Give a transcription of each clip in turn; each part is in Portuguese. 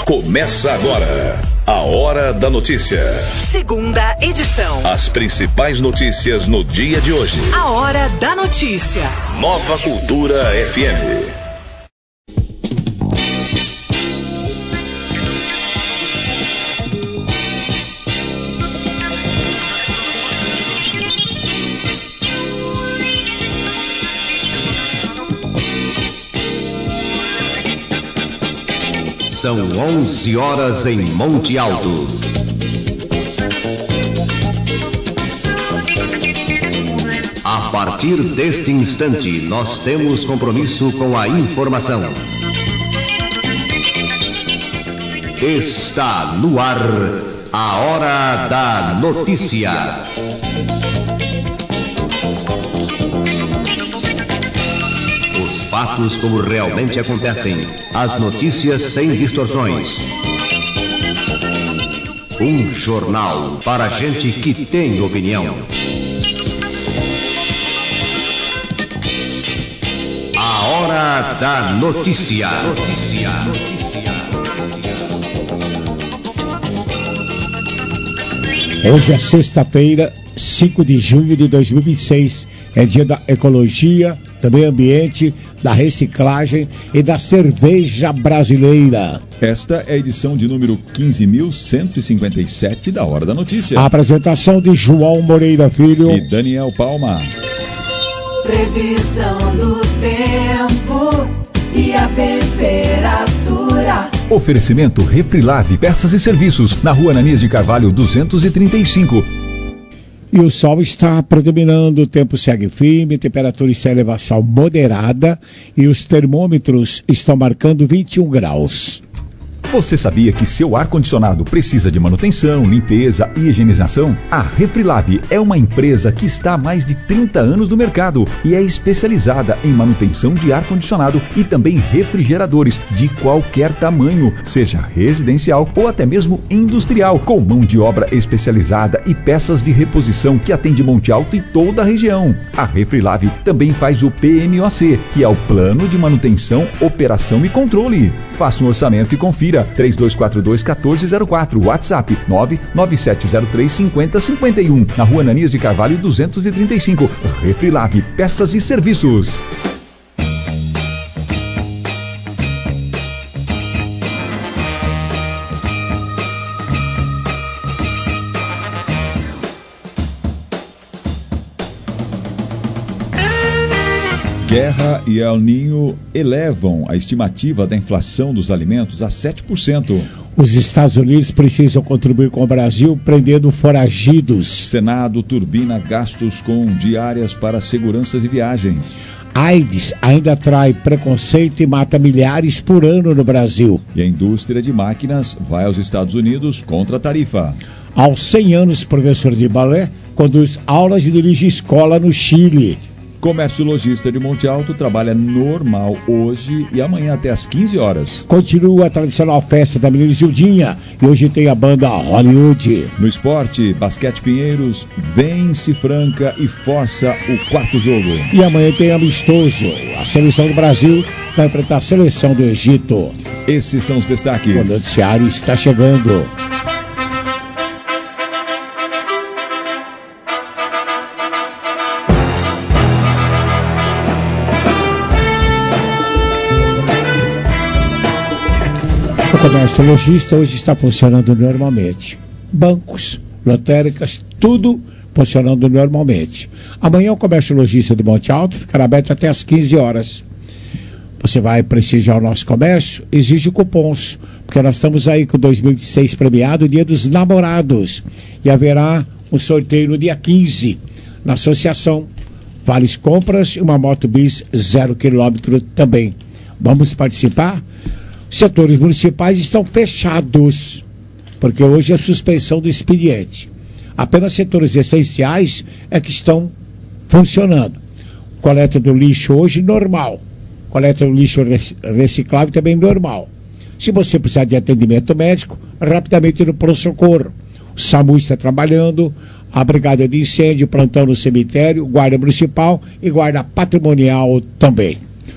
Começa agora a Hora da Notícia. Segunda edição. As principais notícias no dia de hoje. A Hora da Notícia. Nova Cultura FM. São 11 horas em Monte Alto. A partir deste instante, nós temos compromisso com a informação. Está no ar a Hora da Notícia. Fatos como realmente acontecem. As notícias sem distorções. Um jornal para gente que tem opinião. A Hora da Notícia. Hoje é sexta-feira, 5 de junho de 2006. É dia da ecologia, do meio ambiente, da reciclagem e da cerveja brasileira. Esta é a edição de número 15.157 da Hora da Notícia. A apresentação de João Moreira Filho e Daniel Palma. Previsão do tempo e a temperatura. Oferecimento Refrilave, peças e serviços, na Rua Ananias de Carvalho 235. E o sol está predominando, o tempo segue firme, temperatura está em elevação moderada e os termômetros estão marcando 21 graus. Você sabia que seu ar-condicionado precisa de manutenção, limpeza e higienização? A Refrilave é uma empresa que está há mais de 30 anos no mercado e é especializada em manutenção de ar-condicionado e também refrigeradores de qualquer tamanho, seja residencial ou até mesmo industrial, com mão de obra especializada e peças de reposição que atende Monte Alto e toda a região. A Refrilave também faz o PMOC, que é o Plano de Manutenção, Operação e Controle. Faça um orçamento e confira. 3242-1404, WhatsApp 99703-5051, na Rua Ananias de Carvalho 235. Refrilave, peças e serviços. Guerra e El Niño elevam a estimativa da inflação dos alimentos a 7%. Os Estados Unidos precisam contribuir com o Brasil prendendo foragidos. Senado turbina gastos com diárias para seguranças e viagens. AIDS ainda atrai preconceito e mata milhares por ano no Brasil. E a indústria de máquinas vai aos Estados Unidos contra a tarifa. Aos 100 anos, professor de balé conduz aulas e dirige escola no Chile. Comércio Lojista de Monte Alto trabalha normal hoje e amanhã até às 15 horas. Continua a tradicional festa da menina Gildinha e hoje tem a banda Hollywood. No esporte, Basquete Pinheiros vence Franca e força o quarto jogo. E amanhã tem amistoso. A seleção do Brasil vai enfrentar a seleção do Egito. Esses são os destaques. O noticiário está chegando. O comércio lojista hoje está funcionando normalmente. Bancos, lotéricas, tudo funcionando normalmente. Amanhã o comércio lojista do Monte Alto ficará aberto até às 15 horas. Você vai prestigiar o nosso comércio? Exige cupons, porque nós estamos aí com 2006 premiado, Dia dos Namorados. E haverá um sorteio no dia 15, na associação. Vales compras e uma moto bis 0 km também. Vamos participar? Setores municipais estão fechados, porque hoje é a suspensão do expediente. Apenas setores essenciais é que estão funcionando. Coleta do lixo hoje normal. Coleta do lixo reciclável também normal. Se você precisar de atendimento médico, rapidamente no pronto-socorro. O SAMU está trabalhando, a brigada de incêndio, plantão no cemitério, guarda municipal e guarda patrimonial também.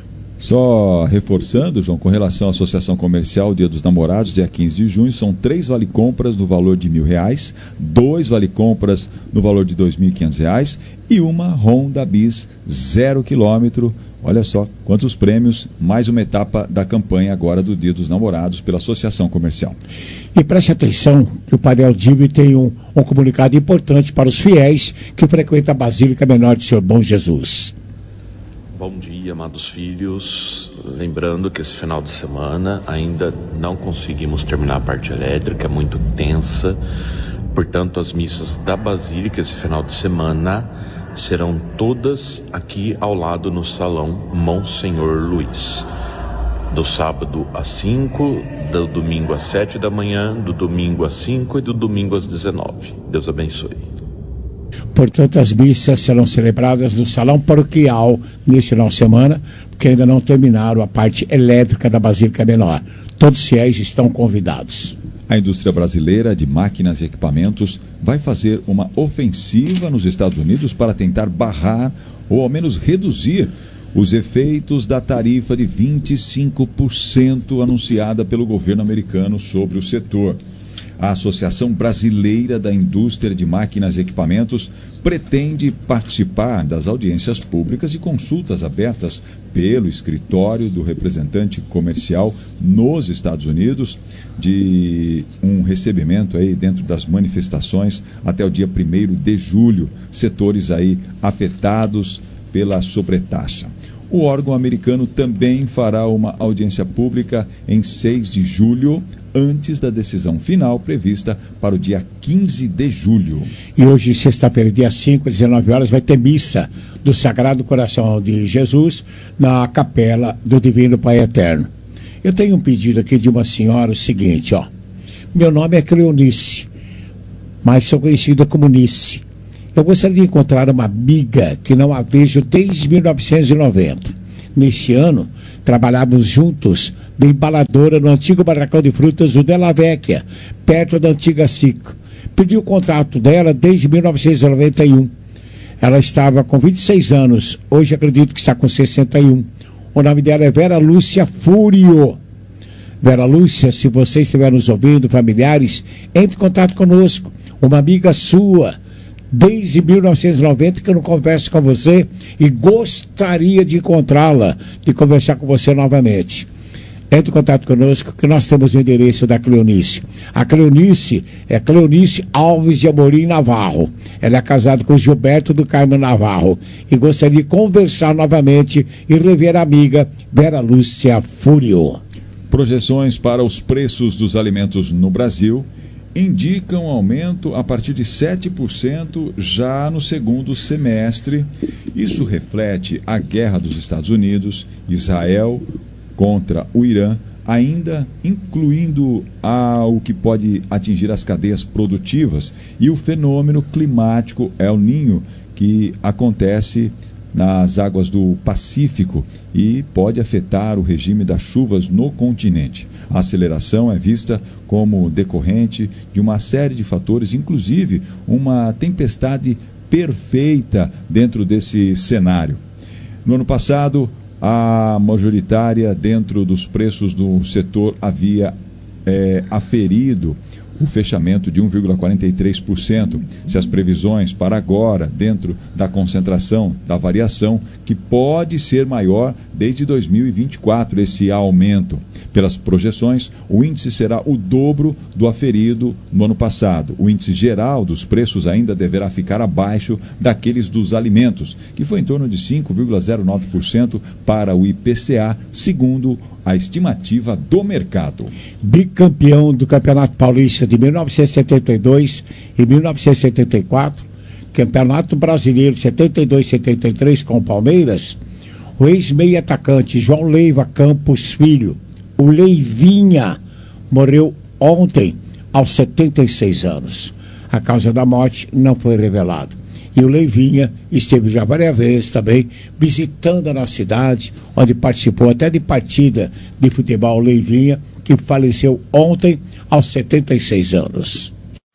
Só reforçando, João, com relação à Associação Comercial Dia dos Namorados, dia 15 de junho, são 3 vale-compras no valor de R$1.000, 2 vale-compras no valor de R$2.500 e uma Honda Bis 0 km. Olha só quantos prêmios, mais uma etapa da campanha agora do Dia dos Namorados pela Associação Comercial. E preste atenção que o Padre Aldívio tem um comunicado importante para os fiéis que frequentam a Basílica Menor de Senhor Bom Jesus. Bom dia, amados filhos. Lembrando que esse final de semana ainda não conseguimos terminar a parte elétrica, é muito tensa. Portanto, as missas da Basílica esse final de semana serão todas aqui ao lado no Salão Monsenhor Luiz. Do sábado às 5, do domingo às 7 da manhã, do domingo às 5 e do domingo às 19. Deus abençoe. Portanto, as missas serão celebradas no Salão Paroquial neste final de semana, porque ainda não terminaram a parte elétrica da Basílica Menor. Todos os fiéis estão convidados. A indústria brasileira de máquinas e equipamentos vai fazer uma ofensiva nos Estados Unidos para tentar barrar ou ao menos reduzir os efeitos da tarifa de 25% anunciada pelo governo americano sobre o setor. A Associação Brasileira da Indústria de Máquinas e Equipamentos pretende participar das audiências públicas e consultas abertas pelo escritório do representante comercial nos Estados Unidos, de um recebimento aí dentro das manifestações até o dia 1º de julho, setores aí afetados pela sobretaxa. O órgão americano também fará uma audiência pública em 6 de julho, antes da decisão final prevista para o dia 15 de julho. E hoje, sexta-feira, dia 5, às 19 horas, vai ter missa do Sagrado Coração de Jesus na Capela do Divino Pai Eterno. Eu tenho um pedido aqui de uma senhora, o seguinte, ó. Meu nome é Cleonice, mas sou conhecida como Nice. Eu gostaria de encontrar uma amiga que não a vejo desde 1990. Nesse ano, trabalhávamos juntos de embaladora no antigo barracão de frutas do Della Vecchia, perto da antiga Cico. Pedi o contato dela desde 1991. Ela estava com 26 anos, hoje acredito que está com 61. O nome dela é Vera Lúcia Fúrio. Vera Lúcia, se você estiver nos ouvindo, familiares, entre em contato conosco. Uma amiga sua, desde 1990 que eu não converso com você e gostaria de encontrá-la, de conversar com você novamente. Entre em contato conosco que nós temos o endereço da Cleonice. A Cleonice é Cleonice Alves de Amorim Navarro. Ela é casada com Gilberto do Carmo Navarro e gostaria de conversar novamente e rever a amiga Vera Lúcia Fúrio. Projeções para os preços dos alimentos no Brasil indicam aumento a partir de 7% já no segundo semestre. Isso reflete a guerra dos Estados Unidos, Israel contra o Irã, ainda incluindo o que pode atingir as cadeias produtivas e o fenômeno climático El Niño, que acontece nas águas do Pacífico e pode afetar o regime das chuvas no continente. A aceleração é vista como decorrente de uma série de fatores, inclusive uma tempestade perfeita dentro desse cenário. No ano passado, a majoritária dentro dos preços do setor havia aferido o fechamento de 1,43%. Se as previsões para agora, dentro da concentração da variação, que pode ser maior desde 2024, esse aumento. Pelas projeções, o índice será o dobro do aferido no ano passado. O índice geral dos preços ainda deverá ficar abaixo daqueles dos alimentos, que foi em torno de 5,09% para o IPCA, segundo a estimativa do mercado. Bicampeão do Campeonato Paulista de 1972 e 1974, Campeonato Brasileiro 72-73 com o Palmeiras, o ex-meio atacante João Leiva Campos Filho, o Leivinha, morreu ontem aos 76 anos. A causa da morte não foi revelada. E o Leivinha esteve já várias vezes também visitando a nossa cidade, onde participou até de partida de futebol. Leivinha, que faleceu ontem aos 76 anos.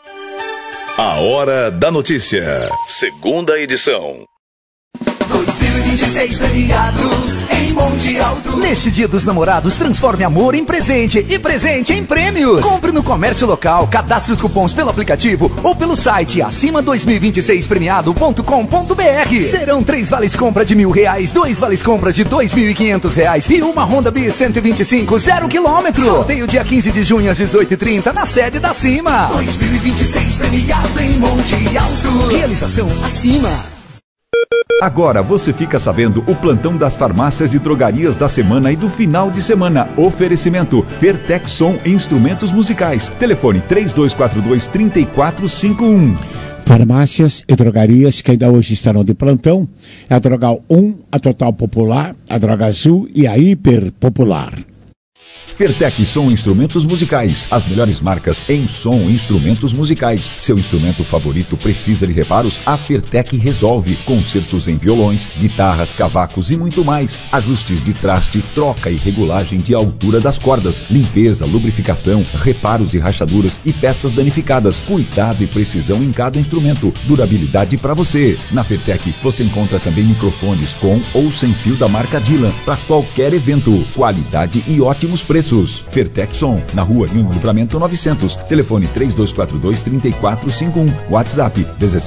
A Hora da Notícia, segunda edição. 2026 premiado em Monte Alto. Neste Dia dos Namorados, transforme amor em presente e presente em prêmios. Compre no comércio local, cadastre os cupons pelo aplicativo ou pelo site acima2026premiado.com.br. Serão 3 vales compra de R$1.000, 2 vales compras de R$2.500 e uma Honda Bis 125 0 km. Sorteio dia 15 de junho às 18h30 na sede da Acima. 2026 premiado em Monte Alto. Realização Acima. Agora você fica sabendo o plantão das farmácias e drogarias da semana e do final de semana. Oferecimento Fertex Som Instrumentos Musicais. Telefone 3242-3451. Farmácias e drogarias que ainda hoje estarão de plantão é a Drogal 1, a Total Popular, a Droga Azul e a Hiper Popular. Fertec Som Instrumentos Musicais. As melhores marcas em som instrumentos musicais. Seu instrumento favorito precisa de reparos? A Fertec resolve. Concertos em violões, guitarras, cavacos e muito mais. Ajustes de traste, troca e regulagem de altura das cordas. Limpeza, lubrificação, reparos de rachaduras e peças danificadas. Cuidado e precisão em cada instrumento. Durabilidade para você. Na Fertec você encontra também microfones com ou sem fio da marca Dylan para qualquer evento. Qualidade e ótimos preços. Fertex Som, na rua Rio Livramento 900. Telefone 3242-3451. WhatsApp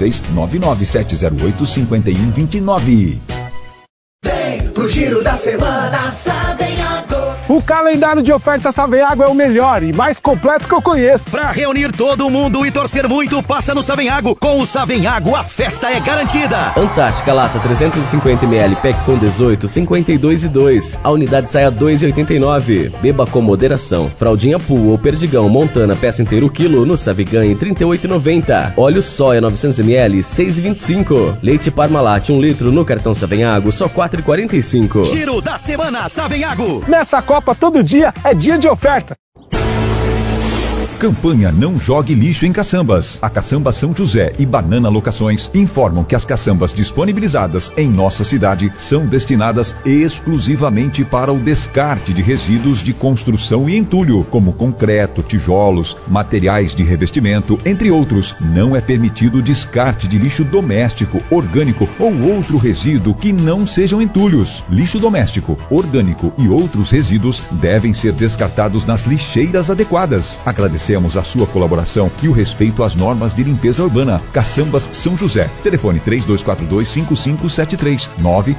16-99708-5129. Vem pro Giro da Semana Savenhago. O calendário de ofertas Savenhago é o melhor e mais completo que eu conheço. Pra reunir todo mundo e torcer muito, passa no Savenhago. Com o Savenhago, a festa é garantida. Antártica Lata 350ml, PEC com 18, 52,2. A unidade sai a 2,89. Beba com moderação. Fraldinha Pool ou Perdigão Montana, peça inteira o quilo, no Saviganhe 38,90. Óleo soia 900ml, 6,25. Leite Parmalat 1 litro no cartão Savenhago, só 4,45. Giro da Semana Savenhago. Nessa Copa todo dia é dia de oferta. Campanha Não Jogue Lixo em Caçambas. A Caçamba São José e Banana Locações informam que as caçambas disponibilizadas em nossa cidade são destinadas exclusivamente para o descarte de resíduos de construção e entulho, como concreto, tijolos, materiais de revestimento, entre outros. Não é permitido o descarte de lixo doméstico, orgânico ou outro resíduo que não sejam entulhos. Lixo doméstico, orgânico e outros resíduos devem ser descartados nas lixeiras adequadas. Agradecemos a sua colaboração e o respeito às normas de limpeza urbana. Caçambas São José. Telefone 3242-5573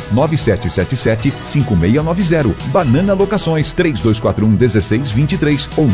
99777-5690. Banana Locações 3241-1623 ou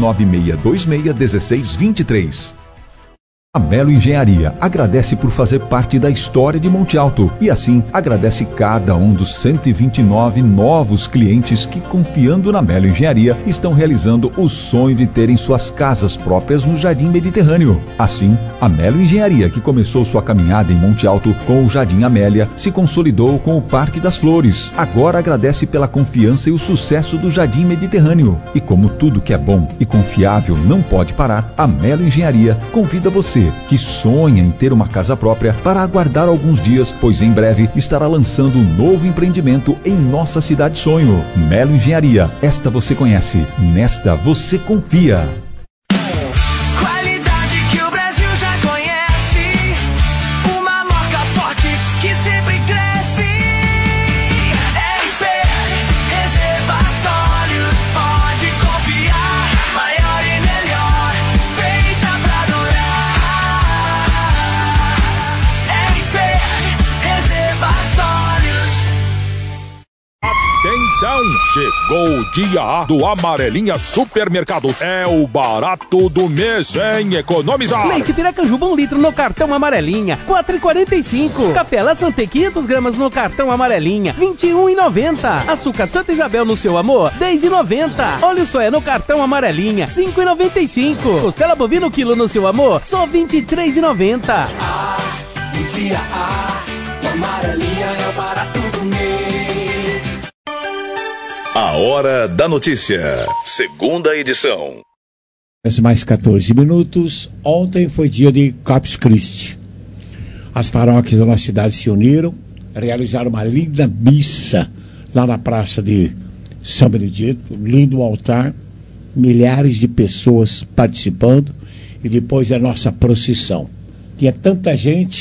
99626-1623. A Melo Engenharia agradece por fazer parte da história de Monte Alto e assim agradece cada um dos 129 novos clientes que, confiando na Melo Engenharia, estão realizando o sonho de terem suas casas próprias no Jardim Mediterrâneo. Assim, a Melo Engenharia, que começou sua caminhada em Monte Alto com o Jardim Amélia, se consolidou com o Parque das Flores. Agora agradece pela confiança e o sucesso do Jardim Mediterrâneo. E como tudo que é bom e confiável não pode parar, a Melo Engenharia convida você que sonha em ter uma casa própria para aguardar alguns dias, pois em breve estará lançando um novo empreendimento em nossa cidade sonho. Melo Engenharia, esta você conhece, nesta você confia. Qualidade que o Brasil já conhece, uma marca forte que sempre cresce. RP Reservatórios, pode confiar, maior e melhor, feita pra durar. RP Reservatórios. Atenção, chegou o dia A do Amarelinha Supermercados. É o barato do mês, hein? Economizar. Leite Piracanjuba 1 litro no cartão Amarelinha, 4,45. Café Laçante 500 gramas no cartão Amarelinha, 21,90. Açúcar Santa Isabel no seu amor, 10,90. Óleo soia no cartão Amarelinha, 5,95. Costela bovino quilo no seu amor, só 23,90. O dia A, o Amarelinha é o barato do mês. A Hora da Notícia, segunda edição. Mais 14 minutos. Ontem foi dia de Corpus Christi. As paróquias da nossa cidade se uniram, realizaram uma linda missa lá na praça de São Benedito, lindo altar, milhares de pessoas participando e depois a nossa procissão. Tinha tanta gente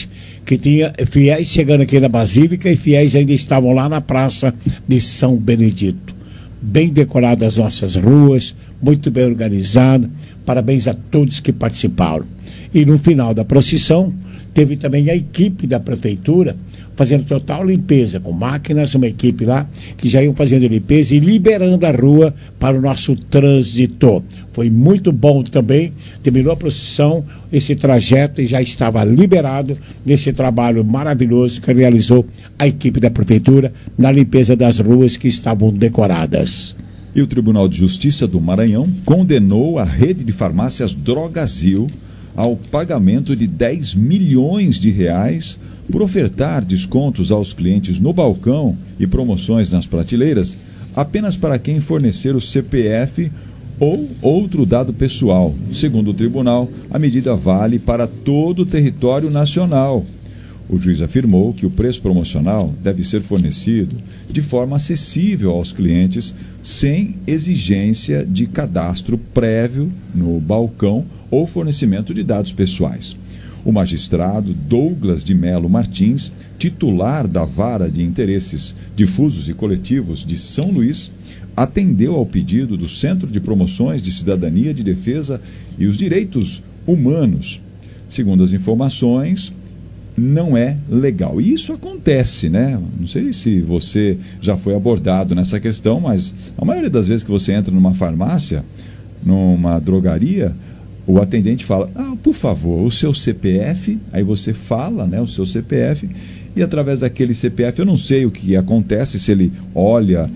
que tinha fiéis chegando aqui na Basílica e fiéis ainda estavam lá na Praça de São Benedito. Bem decoradas as nossas ruas, muito bem organizada. Parabéns a todos que participaram. E no final da procissão, teve também a equipe da prefeitura fazendo total limpeza, com máquinas, uma equipe lá, que já iam fazendo limpeza e liberando a rua para o nosso trânsito. Foi muito bom também, terminou a procissão, esse trajeto e já estava liberado nesse trabalho maravilhoso que realizou a equipe da prefeitura na limpeza das ruas que estavam decoradas. E o Tribunal de Justiça do Maranhão condenou a rede de farmácias Drogazil ao pagamento de 10 milhões de reais por ofertar descontos aos clientes no balcão e promoções nas prateleiras apenas para quem fornecer o CPF ou outro dado pessoal. Segundo o tribunal, a medida vale para todo o território nacional. O juiz afirmou que o preço promocional deve ser fornecido de forma acessível aos clientes, sem exigência de cadastro prévio no balcão ou fornecimento de dados pessoais. O magistrado Douglas de Melo Martins, titular da Vara de Interesses Difusos e Coletivos de São Luís, atendeu ao pedido do Centro de Promoções de Cidadania, de Defesa e os Direitos Humanos. Segundo as informações, não é legal. E isso acontece, né? Não sei se você já foi abordado nessa questão, mas a maioria das vezes que você entra numa farmácia, numa drogaria, o atendente fala, por favor, o seu CPF, aí você fala, né, o seu CPF, e através daquele CPF, eu não sei o que acontece, se ele olha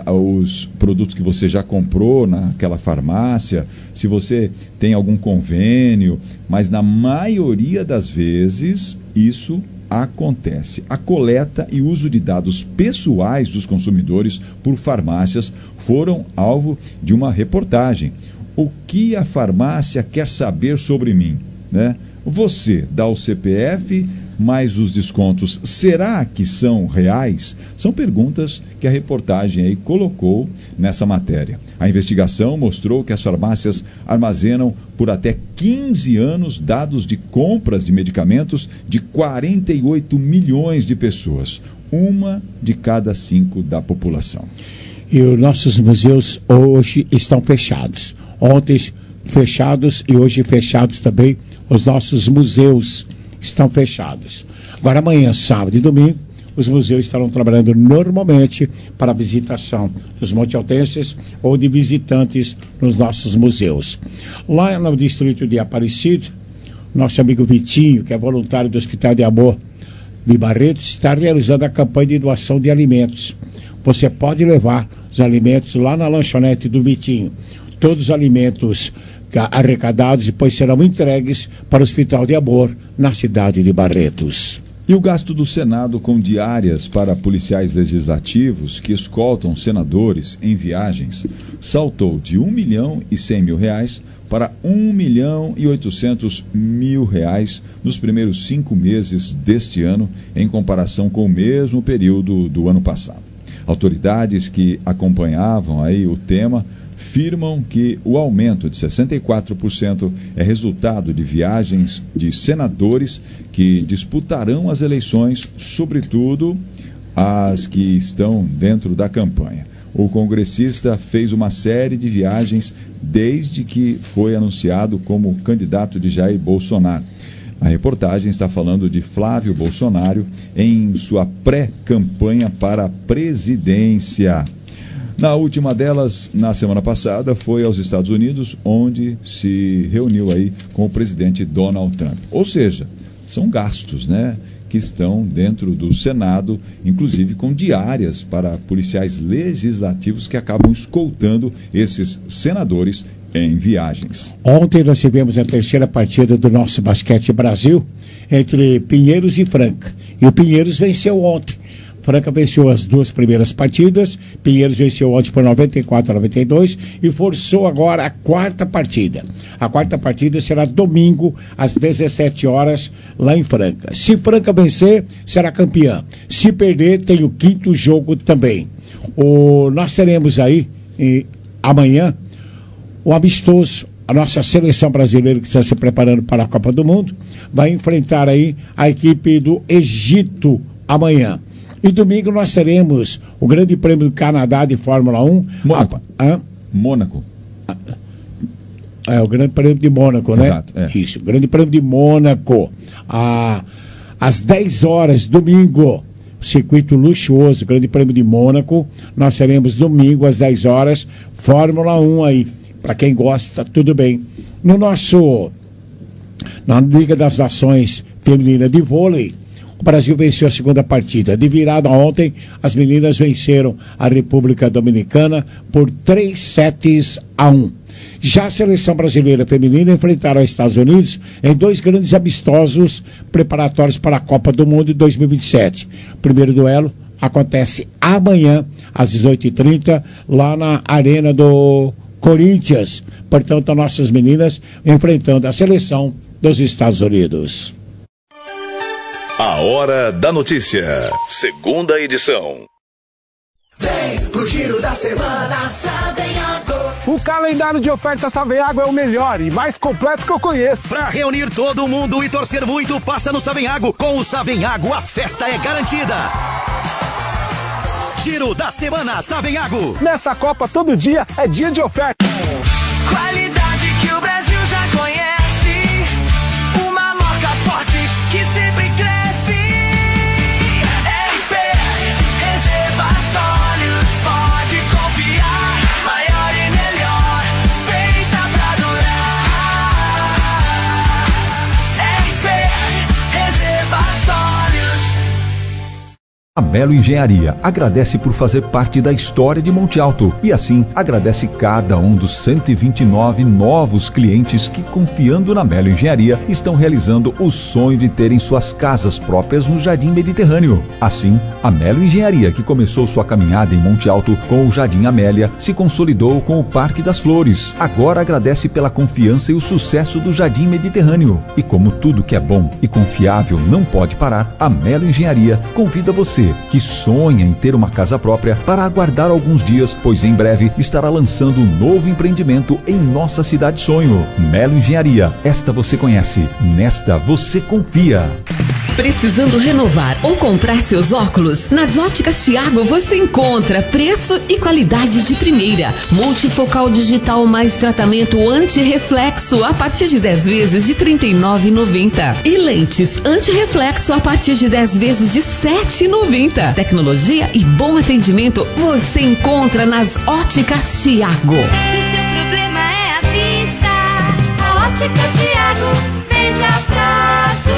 os produtos que você já comprou naquela farmácia, se você tem algum convênio, mas na maioria das vezes isso acontece. A coleta e uso de dados pessoais dos consumidores por farmácias foram alvo de uma reportagem. O que a farmácia quer saber sobre mim, né? Você dá o CPF, mas os descontos, será que são reais? São perguntas que a reportagem aí colocou nessa matéria. A investigação mostrou que as farmácias armazenam por até 15 anos dados de compras de medicamentos de 48 milhões de pessoas, uma de cada 5 da população. E os nossos museus hoje estão fechados. Ontem fechados e hoje fechados também. Os nossos museus estão fechados. Agora amanhã, sábado e domingo, os museus estarão trabalhando normalmente para a visitação dos montealtenses ou de visitantes nos nossos museus. Lá no distrito de Aparecida, nosso amigo Vitinho, que é voluntário do Hospital de Amor de Barretos, está realizando a campanha de doação de alimentos. Você pode levar os alimentos lá na lanchonete do Vitinho. Todos os alimentos arrecadados depois serão entregues para o Hospital de Amor na cidade de Barretos. E o gasto do Senado com diárias para policiais legislativos que escoltam senadores em viagens saltou de R$ 1.100.000 para R$ 1.800.000 nos primeiros 5 meses deste ano, em comparação com o mesmo período do ano passado. Autoridades que acompanhavam aí o tema afirmam que o aumento de 64% é resultado de viagens de senadores que disputarão as eleições, sobretudo as que estão dentro da campanha. O congressista fez uma série de viagens desde que foi anunciado como candidato de Jair Bolsonaro. A reportagem está falando de Flávio Bolsonaro em sua pré-campanha para a presidência. Na última delas, na semana passada, foi aos Estados Unidos, onde se reuniu aí com o presidente Donald Trump. Ou seja, são gastos, né, que estão dentro do Senado, inclusive com diárias para policiais legislativos que acabam escoltando esses senadores em viagens. Ontem nós tivemos a terceira partida do nosso Basquete Brasil entre Pinheiros e Franca. E o Pinheiros venceu ontem. Franca venceu as 2 primeiras partidas, Pinheiros venceu ontem por 94-92 e forçou agora a 4ª partida. A 4ª partida será domingo às 17 horas lá em Franca. Se Franca vencer, será campeã. Se perder, tem o 5º jogo também. Nós teremos aí amanhã o amistoso a nossa seleção brasileira que está se preparando para a Copa do Mundo, vai enfrentar aí a equipe do Egito amanhã. E domingo nós teremos o Grande Prêmio do Canadá de Fórmula 1. Mônaco. É o Grande Prêmio de Mônaco, né? Exato, é. Isso, o Grande Prêmio de Mônaco. Às 10 horas, domingo, circuito luxuoso, Grande Prêmio de Mônaco. Nós teremos domingo às 10 horas, Fórmula 1 aí. Para quem gosta, tudo bem. Na Liga das Nações Feminina de Vôlei, o Brasil venceu a segunda partida. De virada ontem, as meninas venceram a República Dominicana por 3-1. Já a seleção brasileira feminina enfrentaram os Estados Unidos em 2 grandes amistosos preparatórios para a Copa do Mundo de 2027. O primeiro duelo acontece amanhã, às 18h30, lá na Arena do Corinthians. Portanto, as nossas meninas enfrentando a seleção dos Estados Unidos. A Hora da Notícia, segunda edição. Vem pro Giro da Semana Savenhago. O calendário de ofertas Savenhago é o melhor e mais completo que eu conheço. Pra reunir todo mundo e torcer muito, passa no Savenhago. Com o Savenhago, a festa é garantida. Giro da Semana Savenhago. Nessa Copa, todo dia é dia de oferta. Qualidade que o Brasil já conhece. Uma marca forte que sempre cresce. RP Reservatórios, pode confiar. Maior e melhor, feita pra durar. RP Reservatórios. A Melo Engenharia agradece por fazer parte da história de Monte Alto e assim agradece cada um dos 129 novos clientes que, confiando na Melo Engenharia, estão realizando o sonho de terem suas casas próprias no Jardim Mediterrâneo. Assim, a Melo Engenharia, que começou sua caminhada em Monte Alto com o Jardim Amélia, se consolidou com o Parque das Flores. Agora agradece pela confiança e o sucesso do Jardim Mediterrâneo. E como tudo que é bom e confiável não pode parar, a Melo Engenharia convida você que sonha em ter uma casa própria para aguardar alguns dias, pois em breve estará lançando um novo empreendimento em nossa cidade sonho. Melo Engenharia, esta você conhece, nesta você confia. Precisando renovar ou comprar seus óculos? Nas Óticas Thiago você encontra preço e qualidade de primeira. Multifocal digital mais tratamento anti-reflexo a partir de 10 vezes de R$ 39,90. E lentes anti-reflexo a partir de 10 vezes de R$ 7,90. Tecnologia e bom atendimento você encontra nas Óticas Thiago. Se seu problema é a vista, a Ótica Thiago vende a prazo.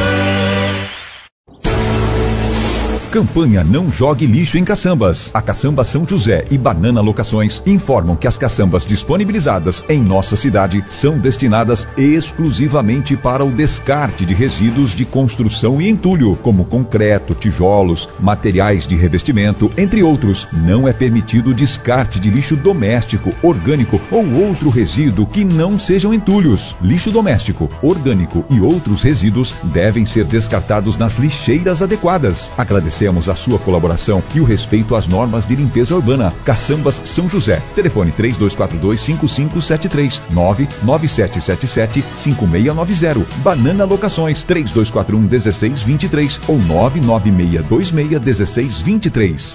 Campanha Não Jogue Lixo em Caçambas. A Caçamba São José e Banana Locações informam que as caçambas disponibilizadas em nossa cidade são destinadas exclusivamente para o descarte de resíduos de construção e entulho, como concreto, tijolos, materiais de revestimento, entre outros. Não é permitido o descarte de lixo doméstico, orgânico ou outro resíduo que não sejam entulhos. Lixo doméstico, orgânico e outros resíduos devem ser descartados nas lixeiras adequadas. Agradecemos a sua colaboração e o respeito às normas de limpeza urbana. Caçambas São José. Telefone 3242-5573, 99777-5690. Banana Locações 3241-1623 ou 99626-1623.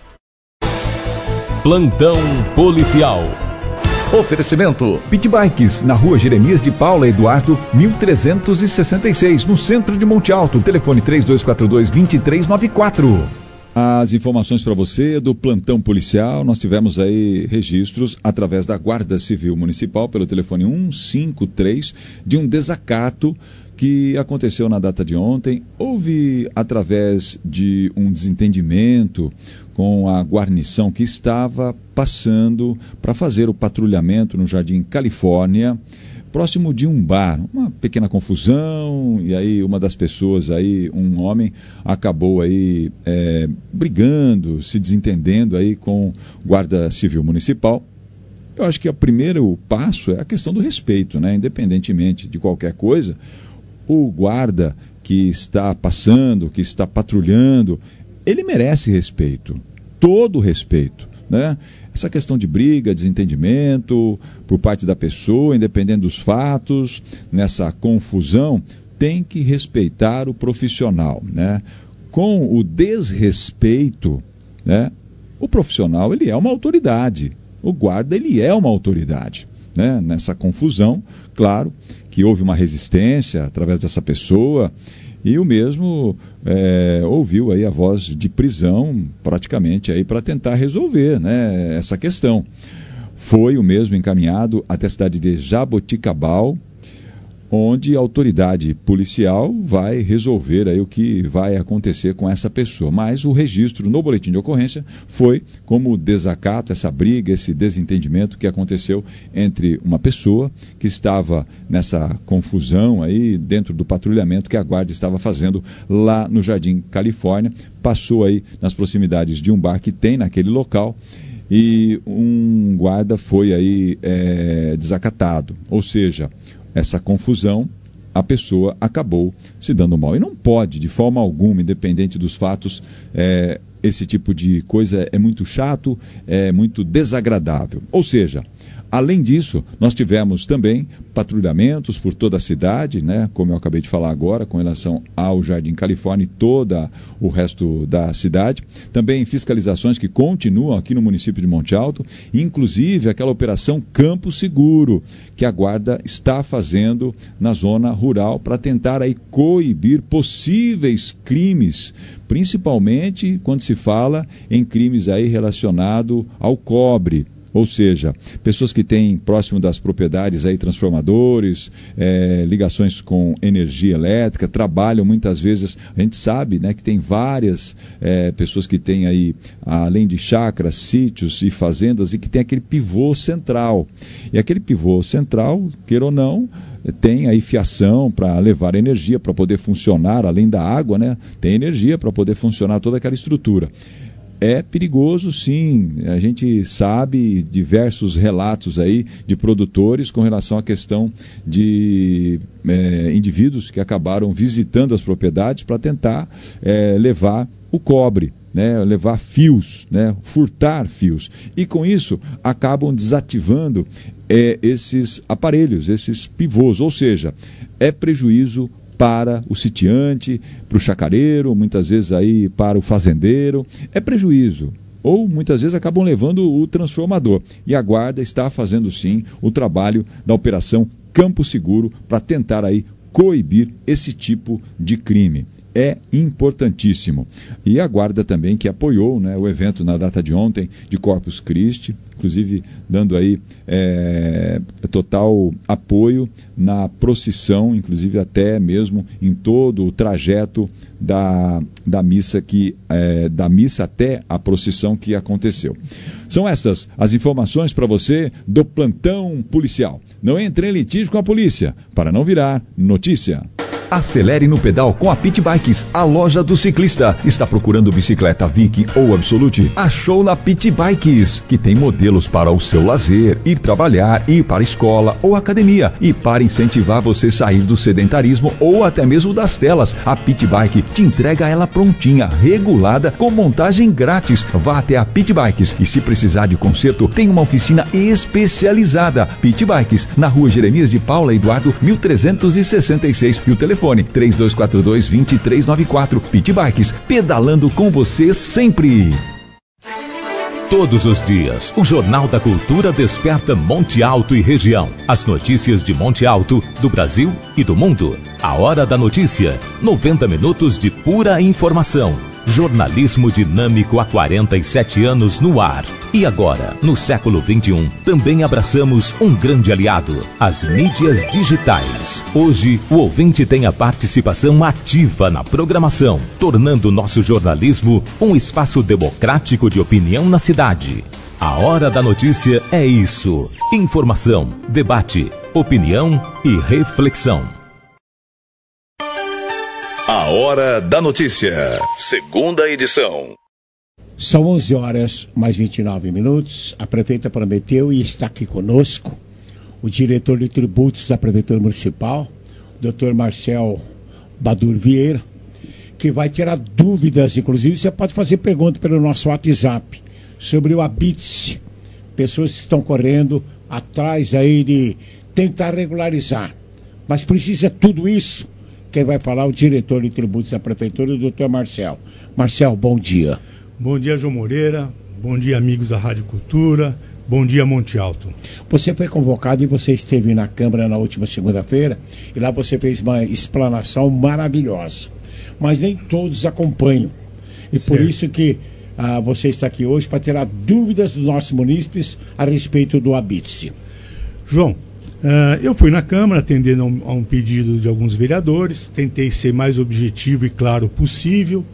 Plantão Policial. Oferecimento Pit Bikes, na rua Jeremias de Paula Eduardo, 1366, no centro de Monte Alto. Telefone 3242-2394. As informações para você do plantão policial, nós tivemos aí registros através da Guarda Civil Municipal, pelo telefone 153, de um desacato que aconteceu na data de ontem. Houve, através de um desentendimento com a guarnição que estava passando para fazer o patrulhamento no Jardim Califórnia, próximo de um bar, uma pequena confusão, e aí uma das pessoas aí, um homem, acabou aí brigando, se desentendendo aí com o Guarda Civil Municipal. Eu acho que o primeiro passo é a questão do respeito, né? Independentemente de qualquer coisa, o guarda que está passando, que está patrulhando, ele merece respeito, todo respeito, né? essa questão de briga, desentendimento por parte da pessoa, independente dos fatos, nessa confusão, tem que respeitar o profissional, né? Com o desrespeito, né, o profissional ele é uma autoridade, o guarda ele é uma autoridade, né? Nessa confusão, claro que houve uma resistência através dessa pessoa, e o mesmo ouviu aí a voz de prisão praticamente aí para tentar resolver, né, essa questão. Foi o mesmo encaminhado até a cidade de Jaboticabal, onde a autoridade policial vai resolver aí o que vai acontecer com essa pessoa. Mas o registro no boletim de ocorrência foi como desacato, essa briga, esse desentendimento que aconteceu entre uma pessoa que estava nessa confusão aí dentro do patrulhamento que a guarda estava fazendo lá no Jardim Califórnia. Passou aí nas proximidades de um bar que tem naquele local, e um guarda foi aí desacatado, ou seja, essa confusão, a pessoa acabou se dando mal. E não pode, de forma alguma, independente dos fatos, esse tipo de coisa é muito chato, é muito desagradável. Ou seja, além disso, nós tivemos também patrulhamentos por toda a cidade, né, como eu acabei de falar agora, com relação ao Jardim Califórnia e todo o resto da cidade. Também fiscalizações que continuam aqui no município de Monte Alto, inclusive aquela operação Campo Seguro, que a guarda está fazendo na zona rural para tentar aí coibir possíveis crimes, principalmente quando se fala em crimes aí relacionados ao cobre. Ou seja, pessoas que têm próximo das propriedades aí transformadores, ligações com energia elétrica, trabalham muitas vezes, a gente sabe, né, que tem várias pessoas que têm aí, além de chácaras, sítios e fazendas, e que tem aquele pivô central. E aquele pivô central, queira ou não, tem aí fiação para levar energia, para poder funcionar, além da água, né, tem energia para poder funcionar toda aquela estrutura. É perigoso, sim. A gente sabe diversos relatos aí de produtores com relação à questão de indivíduos que acabaram visitando as propriedades para tentar levar o cobre, né, levar fios, né, furtar fios. E com isso acabam desativando esses aparelhos, esses pivôs. Ou seja, é prejuízo para o sitiante, para o chacareiro, muitas vezes aí para o fazendeiro, é prejuízo. Ou muitas vezes acabam levando o transformador. E a guarda está fazendo sim o trabalho da operação Campo Seguro para tentar aí coibir esse tipo de crime. É importantíssimo. E a guarda também que apoiou, né, o evento na data de ontem de Corpus Christi, inclusive dando aí total apoio na procissão, inclusive até mesmo em todo o trajeto da missa da missa até a procissão que aconteceu. São estas as informações para você do plantão policial. Não entre em litígio com a polícia para não virar notícia. Acelere no pedal com a Pit Bikes, a loja do ciclista. Está procurando bicicleta Viking ou Absolute? Achou na Pit Bikes, que tem modelos para o seu lazer, ir trabalhar, ir para a escola ou academia. E para incentivar você a sair do sedentarismo ou até mesmo das telas, a Pit Bike te entrega ela prontinha, regulada, com montagem grátis. Vá até a Pit Bikes e se precisar de conserto, tem uma oficina especializada. Pit Bikes, na rua Jeremias de Paula Eduardo, 1366. E o telefone 3242-2394. Pit Bikes, pedalando com você sempre. Todos os dias, o Jornal da Cultura desperta Monte Alto e região. As notícias de Monte Alto, do Brasil e do mundo. A Hora da Notícia. 90 minutos de pura informação. Jornalismo dinâmico há 47 anos no ar. E agora, no século XXI, também abraçamos um grande aliado, as mídias digitais. Hoje, o ouvinte tem a participação ativa na programação, tornando o nosso jornalismo um espaço democrático de opinião na cidade. A Hora da Notícia é isso: informação, debate, opinião e reflexão. A Hora da Notícia, segunda edição. São 11 horas mais 29 minutos. A prefeita prometeu e está aqui conosco o diretor de tributos da Prefeitura Municipal, Dr. Marcel Badur Vieira, que vai tirar dúvidas. Inclusive, você pode fazer pergunta pelo nosso WhatsApp sobre o Habite-se, pessoas que estão correndo atrás aí de tentar regularizar. Mas precisa tudo isso. Quem vai falar é o diretor de tributos da Prefeitura, o doutor Marcel. Marcel, bom dia. Bom dia, João Moreira. Bom dia, amigos da Rádio Cultura. Bom dia, Monte Alto. Você foi convocado e você esteve na Câmara na última segunda-feira e lá você fez uma explanação maravilhosa. Mas nem todos acompanham. E por isso que você está aqui hoje para tirar dúvidas dos nossos munícipes a respeito do Habite-se. João, eu fui na Câmara atendendo a um pedido de alguns vereadores, tentei ser mais objetivo e claro possível.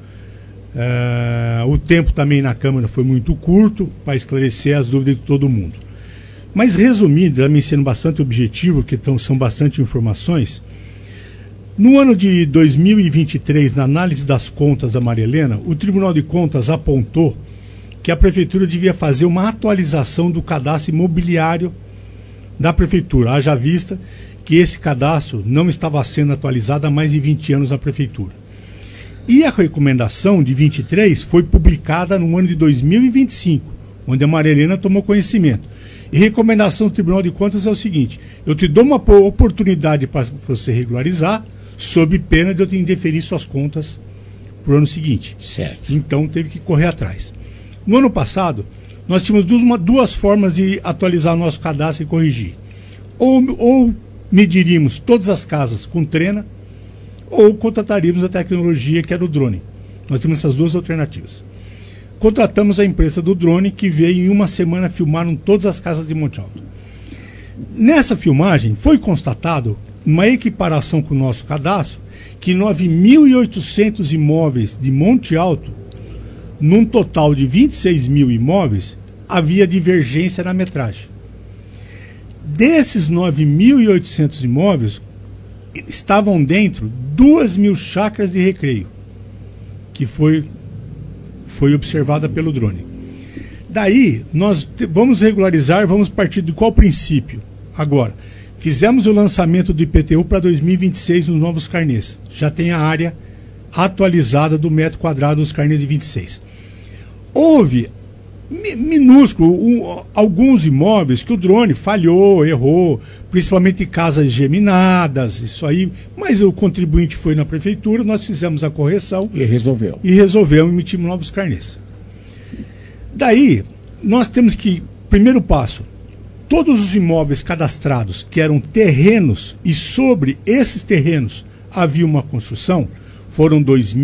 O tempo também na Câmara foi muito curto para esclarecer as dúvidas de todo mundo. Mas resumindo, também sendo bastante objetivo, que são bastante informações, no ano de 2023, na análise das contas da Maria Helena, o Tribunal de Contas apontou que a Prefeitura devia fazer uma atualização do cadastro imobiliário da Prefeitura, haja vista que esse cadastro não estava sendo atualizado há mais de 20 anos na Prefeitura. E a recomendação de 23 foi publicada no ano de 2025, onde a Maria Helena tomou conhecimento. E a recomendação do Tribunal de Contas é o seguinte: eu te dou uma oportunidade para você regularizar, sob pena de eu te indeferir suas contas para o ano seguinte. Certo. Então teve que correr atrás. No ano passado, nós tínhamos duas formas de atualizar o nosso cadastro e corrigir. Ou mediríamos todas as casas com trena, ou contrataríamos a tecnologia que era o drone. Nós temos essas duas alternativas. Contratamos a empresa do drone, que veio em uma semana, filmaram todas as casas de Monte Alto. Nessa filmagem foi constatado uma equiparação com o nosso cadastro, que 9.800 imóveis de Monte Alto, num total de 26 mil imóveis, havia divergência na metragem. Desses 9.800 imóveis, estavam dentro 2.000 chácaras de recreio, que foi observada pelo drone. Daí, nós vamos regularizar, vamos partir de qual princípio? Agora, fizemos o lançamento do IPTU para 2026 nos novos carnês. Já tem a área atualizada do metro quadrado dos carnês de 26. Houve minúsculo, alguns imóveis que o drone falhou, errou, principalmente casas geminadas, isso aí, mas o contribuinte foi na prefeitura, nós fizemos a correção e resolveu. Emitimos novos carnês. Daí, nós temos que, primeiro passo, todos os imóveis cadastrados que eram terrenos e sobre esses terrenos havia uma construção, foram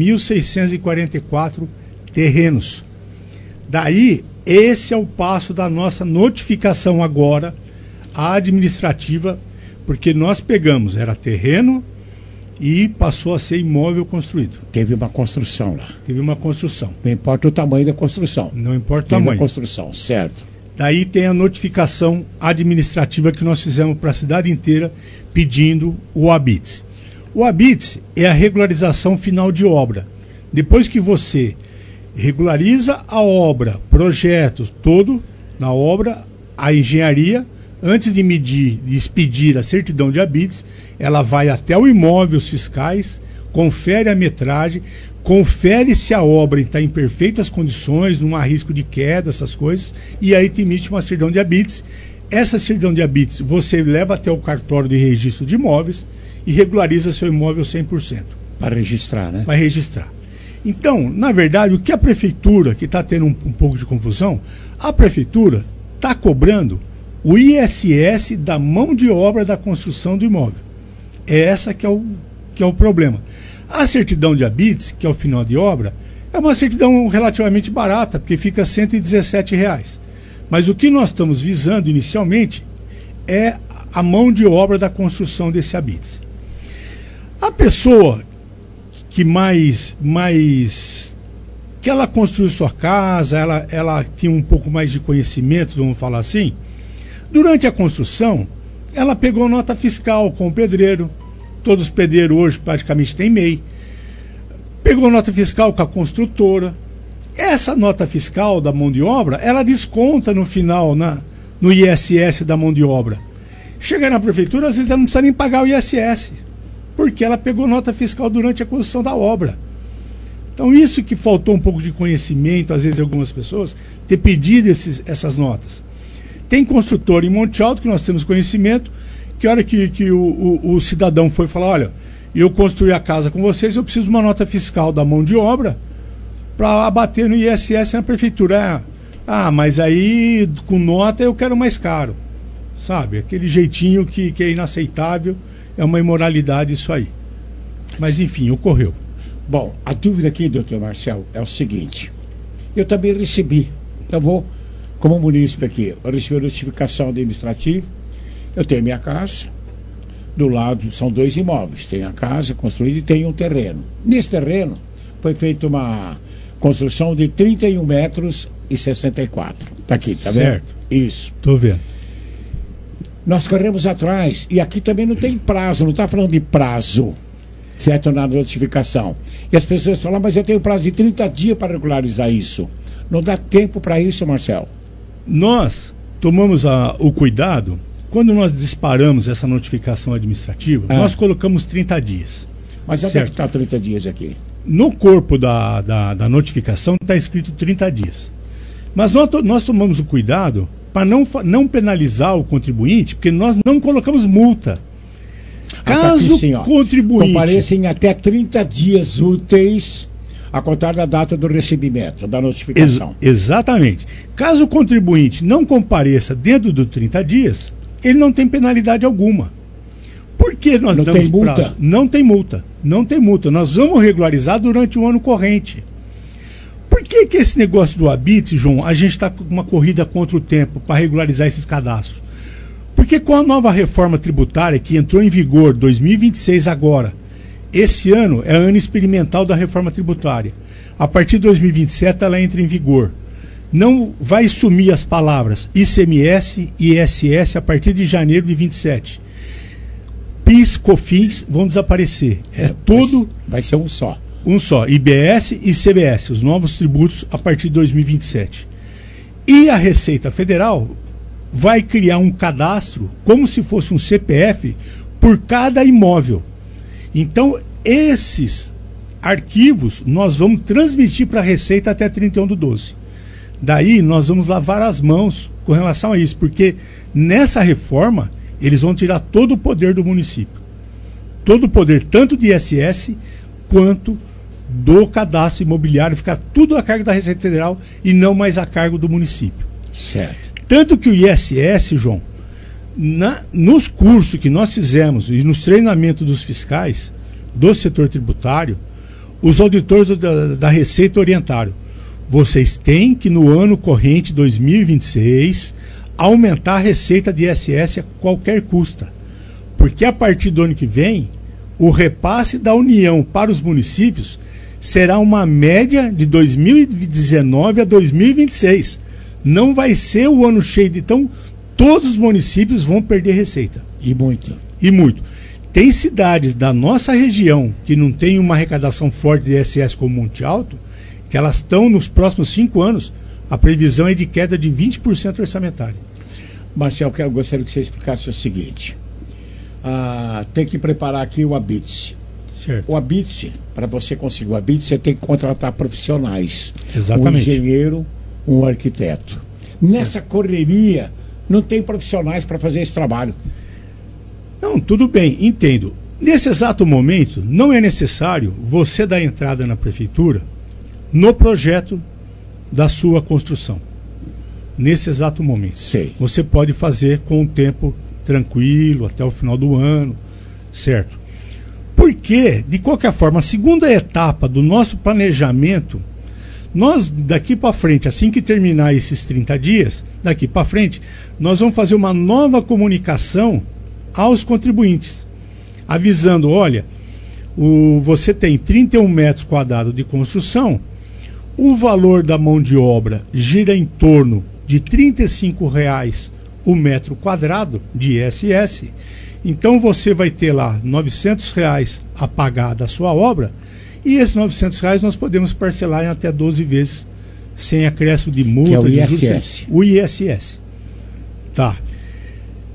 2.644 terrenos. Daí, esse é o passo da nossa notificação agora, administrativa, porque nós pegamos, era terreno e passou a ser imóvel construído. Teve uma construção lá. Teve uma construção. Não importa o tamanho da construção. Não importa o tamanho. tamanho. Da construção, certo. Daí tem a notificação administrativa que nós fizemos para a cidade inteira pedindo o Habite-se. O Habite-se é a regularização final de obra. Depois que você regulariza a obra, projetos, todo na obra, a engenharia, antes de expedir a certidão de Habite-se, ela vai até o imóvel, os fiscais, confere a metragem, confere se a obra está em perfeitas condições, não há risco de queda, essas coisas, e aí te emite uma certidão de Habite-se. Essa certidão de Habite-se você leva até o cartório de registro de imóveis e regulariza seu imóvel 100%. Para registrar, né? Para registrar. Então, na verdade, o que a prefeitura, que está tendo um pouco de confusão, a prefeitura está cobrando o ISS da mão de obra da construção do imóvel. É essa que é o problema. A certidão de Habite-se, que é o final de obra, é uma certidão relativamente barata, porque fica R$ 117. Mas o que nós estamos visando inicialmente é a mão de obra da construção desse Habite-se. A pessoa que que ela construiu sua casa, ela tinha um pouco mais de conhecimento, vamos falar assim. Durante a construção, ela pegou nota fiscal com o pedreiro. Todos os pedreiros hoje praticamente têm MEI. Pegou nota fiscal com a construtora. Essa nota fiscal da mão de obra, ela desconta no final no ISS da mão de obra. Chega na prefeitura, às vezes ela não precisa nem pagar o ISS, porque ela pegou nota fiscal durante a construção da obra. Então isso que faltou um pouco de conhecimento, às vezes, de algumas pessoas, ter pedido essas notas. Tem construtor em Monte Alto, que nós temos conhecimento, que a hora que o cidadão foi falar, olha, eu construí a casa com vocês, eu preciso de uma nota fiscal da mão de obra para abater no ISS na prefeitura. Mas aí com nota eu quero mais caro. Sabe? Aquele jeitinho que é inaceitável, é uma imoralidade isso aí. Mas enfim, ocorreu. Bom, a dúvida aqui, doutor Marcel, é o seguinte. Eu também recebi, eu vou, como munícipe aqui, eu recebi a notificação administrativa, eu tenho minha casa, do lado são 2 imóveis, tem a casa construída e tem um terreno. Nesse terreno foi feita uma construção de 31 metros e 64. Tá aqui, tá certo. Vendo? Isso. Tô vendo. Nós corremos atrás, e aqui também não tem prazo, não está falando de prazo, certo, na notificação. E as pessoas falam, mas eu tenho prazo de 30 dias para regularizar isso. Não dá tempo para isso, Marcel? Nós tomamos o cuidado, quando nós disparamos essa notificação administrativa, nós colocamos 30 dias. Mas onde é que está 30 dias aqui? No corpo da notificação está escrito 30 dias. Mas nós tomamos o cuidado para não penalizar o contribuinte, porque nós não colocamos multa. Caso tá aqui, sim, contribuinte comparecem até 30 dias úteis a contar da data do recebimento, da notificação. Exatamente. Caso o contribuinte não compareça dentro dos 30 dias, ele não tem penalidade alguma. Por que nós damos tem multa? Prazo? Não tem multa. Não tem multa. Nós vamos regularizar durante o ano corrente. Por que esse negócio do Habite, João, a gente está com uma corrida contra o tempo para regularizar esses cadastros? Porque com a nova reforma tributária que entrou em vigor 2026 agora, esse ano é ano experimental da reforma tributária. A partir de 2027 ela entra em vigor. Não vai sumir as palavras ICMS e ISS a partir de janeiro de 27. PIS, COFINS vão desaparecer. Vai ser um só. Um só. IBS e CBS, os novos tributos a partir de 2027. E a Receita Federal vai criar um cadastro como se fosse um CPF por cada imóvel. Então, esses arquivos nós vamos transmitir para a Receita até 31/12. Daí nós vamos lavar as mãos com relação a isso, porque nessa reforma eles vão tirar todo o poder do município. Todo o poder, tanto de ISS quanto do cadastro imobiliário, ficar tudo a cargo da Receita Federal e não mais a cargo do município. Certo. Tanto que o ISS, João, nos cursos que nós fizemos e nos treinamentos dos fiscais do setor tributário, os auditores da Receita orientaram: vocês têm que no ano corrente 2026 aumentar a receita de ISS a qualquer custo, porque a partir do ano que vem o repasse da União para os municípios será uma média de 2019 a 2026. Não vai ser o ano cheio de... Então, todos os municípios vão perder receita. E muito. E muito. Tem cidades da nossa região que não tem uma arrecadação forte de ISS como Monte Alto, que elas estão nos próximos 5 anos, a previsão é de queda de 20% orçamentária. Marcel, eu gostaria que você explicasse o seguinte. Tem que preparar aqui o Habite. Certo. O Habite, para você conseguir o Habite, você tem que contratar profissionais. Exatamente. Um engenheiro, um arquiteto. Nessa correria, não tem profissionais para fazer esse trabalho. Não, tudo bem, entendo. Nesse exato momento, não é necessário você dar entrada na prefeitura no projeto da sua construção. Nesse exato momento. Sei. Você pode fazer com o tempo tranquilo, até o final do ano, certo? Porque, de qualquer forma, a segunda etapa do nosso planejamento, nós daqui para frente, assim que terminar esses 30 dias, daqui para frente, nós vamos fazer uma nova comunicação aos contribuintes, avisando: olha, você tem 31 metros quadrados de construção, o valor da mão de obra gira em torno de R$ 35,00 o metro quadrado de ISS. Então você vai ter lá R$ 900,00 a pagar da sua obra, e esses R$ 900,00 nós podemos parcelar em até 12 vezes sem acréscimo de multa. Que é o ISS. O ISS. Tá.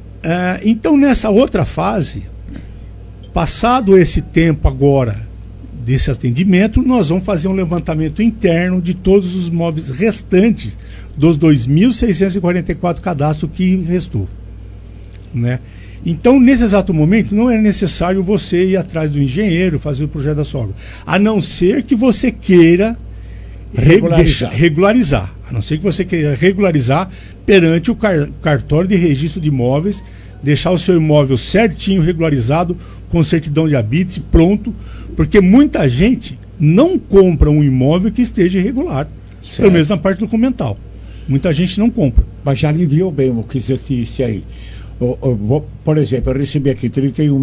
Então nessa outra fase, passado esse tempo agora desse atendimento, nós vamos fazer um levantamento interno de todos os imóveis restantes dos 2.644 cadastros que restou, né? Então, nesse exato momento, não é necessário você ir atrás do engenheiro, fazer o projeto da sua obra, a não ser que você queira regularizar. A não ser que você queira regularizar perante o cartório de registro de imóveis, deixar o seu imóvel certinho, regularizado, com certidão de habite, pronto, porque muita gente não compra um imóvel que esteja irregular, pelo menos na parte documental. Muita gente não compra. Mas já aliviou bem o que você disse aí. Por exemplo, eu recebi aqui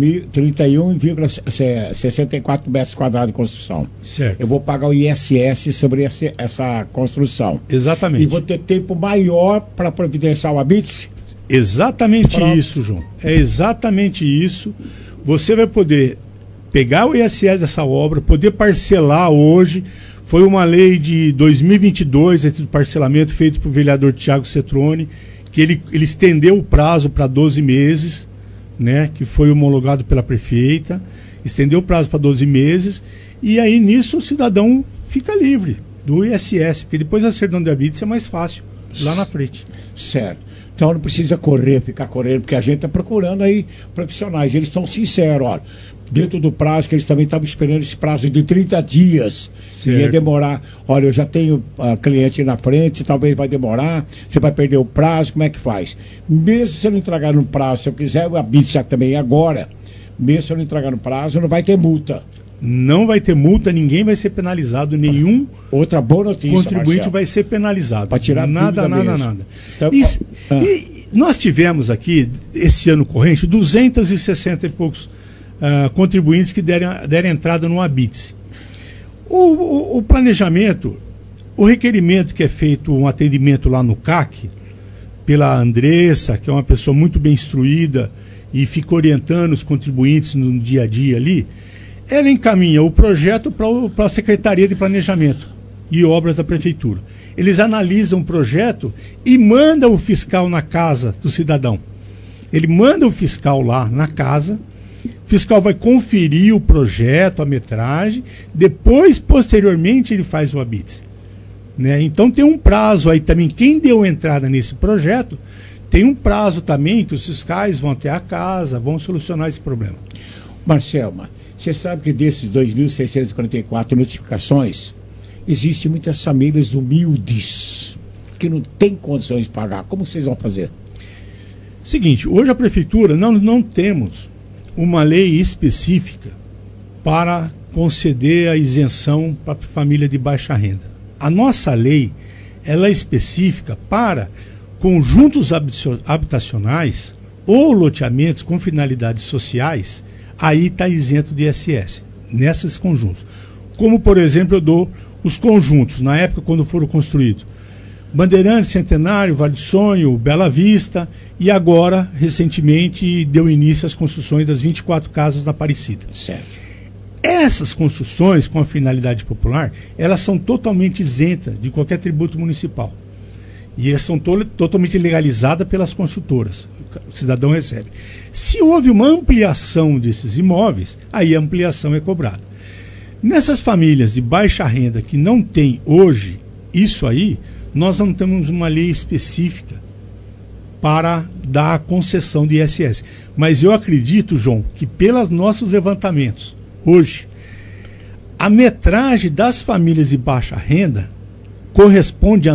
31,64 metros quadrados de construção. Certo. Eu vou pagar o ISS sobre essa construção. Exatamente. E vou ter tempo maior para providenciar o habite? Exatamente isso, João. É exatamente isso. Você vai poder pegar o ISS dessa obra, poder parcelar hoje. Foi uma lei de 2022, de parcelamento feito por vereador Tiago Cetrone, que ele estendeu o prazo para 12 meses, né, que foi homologado pela prefeita, estendeu o prazo para 12 meses, e aí nisso o cidadão fica livre do ISS, porque depois a certidão de habite é mais fácil, lá na frente. Certo. Então não precisa ficar correndo, porque a gente está procurando aí profissionais. Eles estão sinceros, olha, dentro do prazo, que eles também estavam esperando esse prazo de 30 dias. Certo. Ia demorar. Olha, eu já tenho cliente na frente, talvez vai demorar, você vai perder o prazo, como é que faz? Mesmo se eu não entregar no prazo, se eu quiser, o habite já também agora, mesmo se eu não entregar no prazo, não vai ter multa. Não vai ter multa, ninguém vai ser penalizado, nenhum outra boa notícia, contribuinte Marcelo, vai ser penalizado. Para tirar nada. Então, E nós tivemos aqui, esse ano corrente, 260 e poucos contribuintes que deram entrada no habite. O planejamento, o requerimento que é feito, um atendimento lá no CAC, pela Andressa, que é uma pessoa muito bem instruída e fica orientando os contribuintes no dia a dia ali, ela encaminha o projeto para a Secretaria de Planejamento e Obras da Prefeitura. Eles analisam o projeto e mandam o fiscal na casa do cidadão. Ele manda o fiscal lá na casa, o fiscal vai conferir o projeto, a metragem, depois, posteriormente, ele faz o habite. Né? Então tem um prazo aí também, quem deu entrada nesse projeto, tem um prazo também que os fiscais vão até a casa, vão solucionar esse problema. Marcelo, você sabe que desses 2.644 notificações, existem muitas famílias humildes que não têm condições de pagar. Como vocês vão fazer? Seguinte, hoje a prefeitura não temos uma lei específica para conceder a isenção para a família de baixa renda. A nossa lei, ela é específica para conjuntos habitacionais ou loteamentos com finalidades sociais. Aí está isento de ISS, nesses conjuntos. Como, por exemplo, eu dou os conjuntos, na época quando foram construídos. Bandeirantes, Centenário, Vale do Sonho, Bela Vista, e agora, recentemente, deu início às construções das 24 casas na Aparecida. Certo. Essas construções, com a finalidade popular, elas são totalmente isentas de qualquer tributo municipal. E elas são totalmente legalizadas pelas construtoras. O cidadão recebe. Se houve uma ampliação desses imóveis, aí a ampliação é cobrada. Nessas famílias de baixa renda que não tem hoje isso aí, nós não temos uma lei específica para dar a concessão de ISS. Mas eu acredito, João, que pelos nossos levantamentos, hoje, a metragem das famílias de baixa renda corresponde a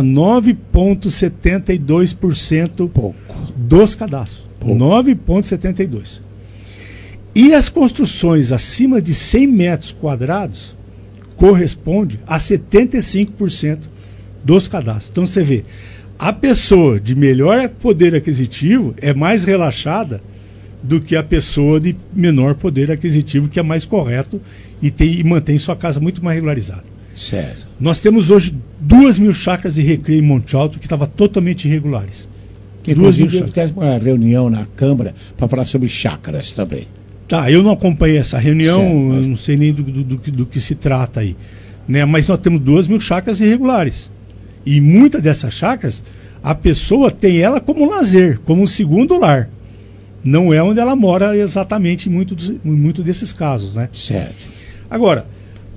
9,72% dos cadastros. 9,72%. E as construções acima de 100 metros quadrados corresponde a 75% dos cadastros. Então você vê, a pessoa de melhor poder aquisitivo é mais relaxada do que a pessoa de menor poder aquisitivo, que é mais correto e mantém sua casa muito mais regularizada. Certo. Nós temos hoje 2.000 chácaras de recreio em Monte Alto que estavam totalmente irregulares. Inclusive, teve uma reunião na Câmara para falar sobre chácaras também. Tá, eu não acompanhei essa reunião, certo, mas eu não sei nem do que se trata aí. Né? Mas nós temos 2.000 chácaras irregulares. E muitas dessas chácaras, a pessoa tem ela como lazer, como um segundo lar. Não é onde ela mora exatamente em muito desses casos, né? Certo. Agora,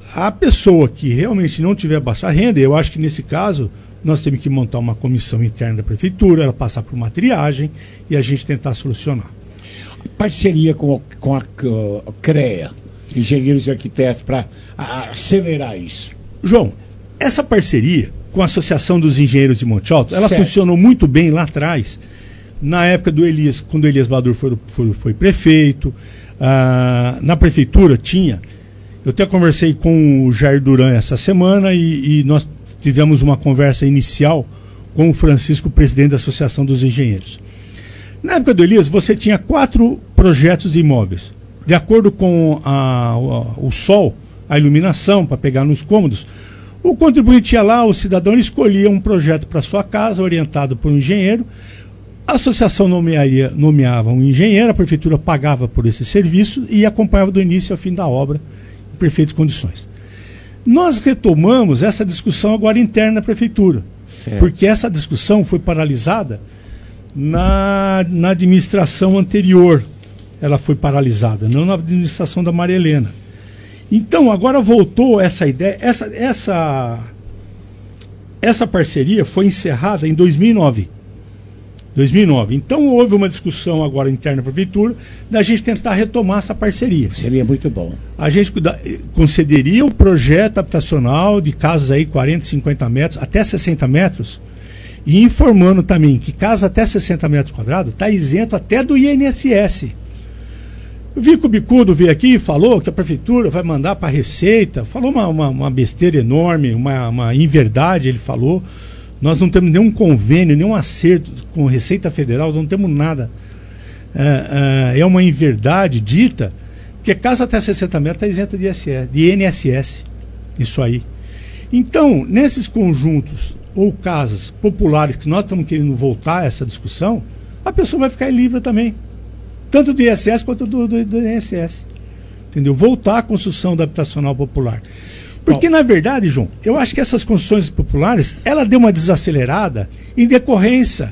a pessoa que realmente não tiver baixa renda, eu acho que nesse caso nós temos que montar uma comissão interna da prefeitura, ela passar por uma triagem e a gente tentar solucionar. Parceria com a CREA, Engenheiros e Arquitetos, para acelerar isso. João, essa parceria com a Associação dos Engenheiros de Monte Alto, ela funcionou muito bem lá atrás, na época do Elias, quando o Elias Badur foi prefeito. Na prefeitura tinha, eu até conversei com o Jair Duran essa semana e nós tivemos uma conversa inicial com o Francisco, presidente da Associação dos Engenheiros. Na época do Elias, você tinha 4 projetos de imóveis. De acordo com o sol, a iluminação, para pegar nos cômodos, o contribuinte ia lá, o cidadão escolhia um projeto para sua casa, orientado por um engenheiro. A associação nomeava um engenheiro, a prefeitura pagava por esse serviço e acompanhava do início ao fim da obra, em perfeitas condições. Nós retomamos essa discussão agora interna na prefeitura, porque essa discussão foi paralisada na administração anterior. Ela foi paralisada, não na administração da Maria Helena. Então, agora voltou essa ideia, essa parceria foi encerrada em 2009. Então, houve uma discussão agora interna na prefeitura da gente tentar retomar essa parceria. Seria muito bom. A gente concederia o projeto habitacional de casas aí 40, 50 metros, até 60 metros, e informando também que casa até 60 metros quadrados está isento até do INSS. O Vico Bicudo veio aqui e falou que a prefeitura vai mandar para a Receita, falou uma besteira enorme, uma inverdade, ele falou. Nós não temos nenhum convênio, nenhum acerto com a Receita Federal, não temos nada. É uma inverdade dita, que casa até 60 metros está isenta de INSS. Isso aí. Então, nesses conjuntos ou casas populares que nós estamos querendo voltar a essa discussão, a pessoa vai ficar livre também. Tanto do ISS quanto do INSS. Entendeu? Voltar à construção da habitacional popular. Porque, na verdade, João, eu acho que essas construções populares, ela deu uma desacelerada em decorrência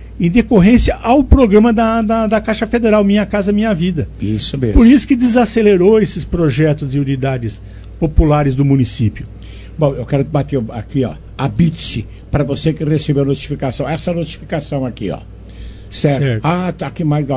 ao programa da Caixa Federal, Minha Casa Minha Vida. Isso mesmo. Por isso que desacelerou esses projetos de unidades populares do município. Bom, eu quero bater aqui, ó, a BITSE, para você que recebeu a notificação. Essa notificação aqui, ó. Certo. Tá aqui mais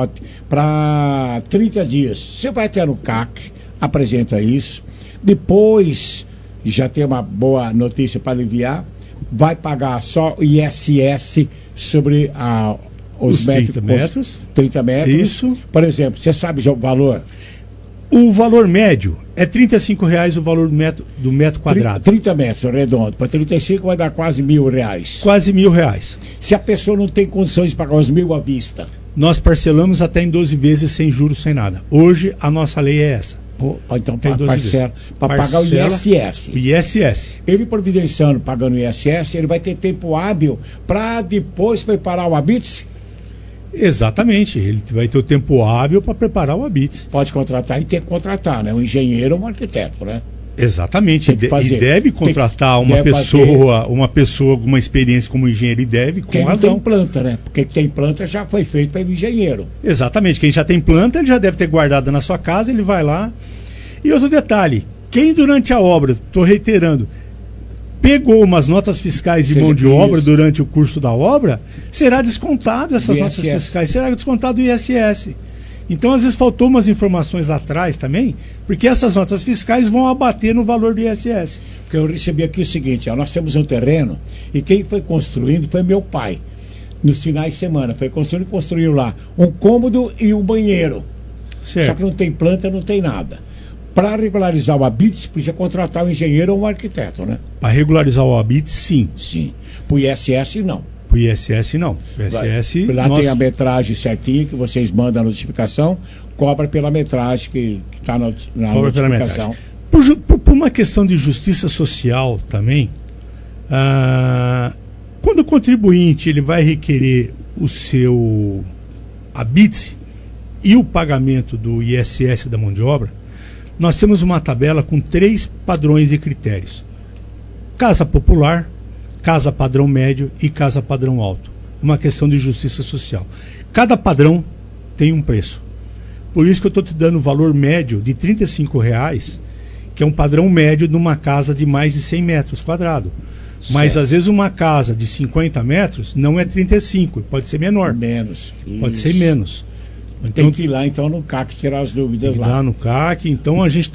para 30 dias. Você vai ter no CAC, apresenta isso. Depois, já tem uma boa notícia para aliviar, vai pagar só o ISS sobre os 30 metros. 30 metros. Isso. Por exemplo, você sabe já o valor? O valor médio é R$35 o valor do metro quadrado. 30 metros, redondo. Para 35 vai dar quase R$1.000. Quase R$1.000. Se a pessoa não tem condições de pagar os 1.000 à vista. Nós parcelamos até em 12 vezes sem juros, sem nada. Hoje a nossa lei é essa. Então, para pagar o ISS. O ISS. Ele providenciando, pagando o ISS, ele vai ter tempo hábil para depois preparar o ABITS? Exatamente, ele vai ter o tempo hábil para preparar o ABITS. Pode contratar e tem que contratar, né? Um engenheiro ou um arquiteto, né? Exatamente, e deve contratar uma pessoa com uma experiência como engenheiro, e deve, com razão. Tem planta, né? Porque quem tem planta já foi feito pelo engenheiro. Exatamente, quem já tem planta, ele já deve ter guardado na sua casa, ele vai lá. E outro detalhe, quem durante a obra, estou reiterando, pegou umas notas fiscais de mão de obra durante o curso da obra, será descontado essas notas fiscais, será descontado o ISS. Então, às vezes, faltou umas informações lá atrás também, porque essas notas fiscais vão abater no valor do ISS. Porque eu recebi aqui o seguinte, ó, nós temos um terreno e quem foi construindo foi meu pai. Nos finais de semana, foi construindo e construiu lá um cômodo e um banheiro. Certo. Só que não tem planta, não tem nada. Para regularizar o ABITS, precisa contratar um engenheiro ou um arquiteto, né? Para regularizar o ABITS, sim. Sim. Para o ISS, não. Para o ISS, não. O ISS, lá tem a metragem certinha, que vocês mandam a notificação, cobra pela metragem que está na notificação. Por uma questão de justiça social também, quando o contribuinte ele vai requerer o seu ABITS e o pagamento do ISS da mão de obra, nós temos uma tabela com 3 padrões de critérios: casa popular, casa padrão médio e casa padrão alto. Uma questão de justiça social. Cada padrão tem um preço. Por isso que eu estou te dando o valor médio de R$35, que é um padrão médio de uma casa de mais de 100 metros quadrados. Mas às vezes uma casa de 50 metros não é 35, pode ser menor. Menos. Pode ser menos. Então, tem que ir lá então no CAC tirar as dúvidas lá. Lá no CAC, então a gente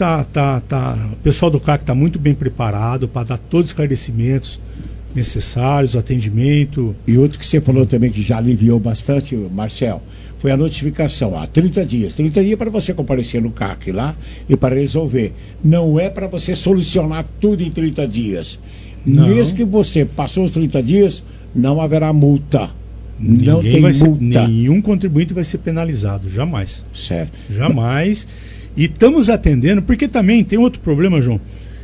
o pessoal do CAC está muito bem preparado para dar todos os esclarecimentos necessários, atendimento. E outro que você falou também que já aliviou bastante, Marcel, foi a notificação, 30 dias. 30 dias para você comparecer no CAC lá e para resolver. Não é para você solucionar tudo em 30 dias. Não. Mesmo que você passou os 30 dias, não haverá multa. Não tem multa. Nenhum contribuinte vai ser penalizado, jamais. Certo. Jamais. E estamos atendendo, porque também tem outro problema, João.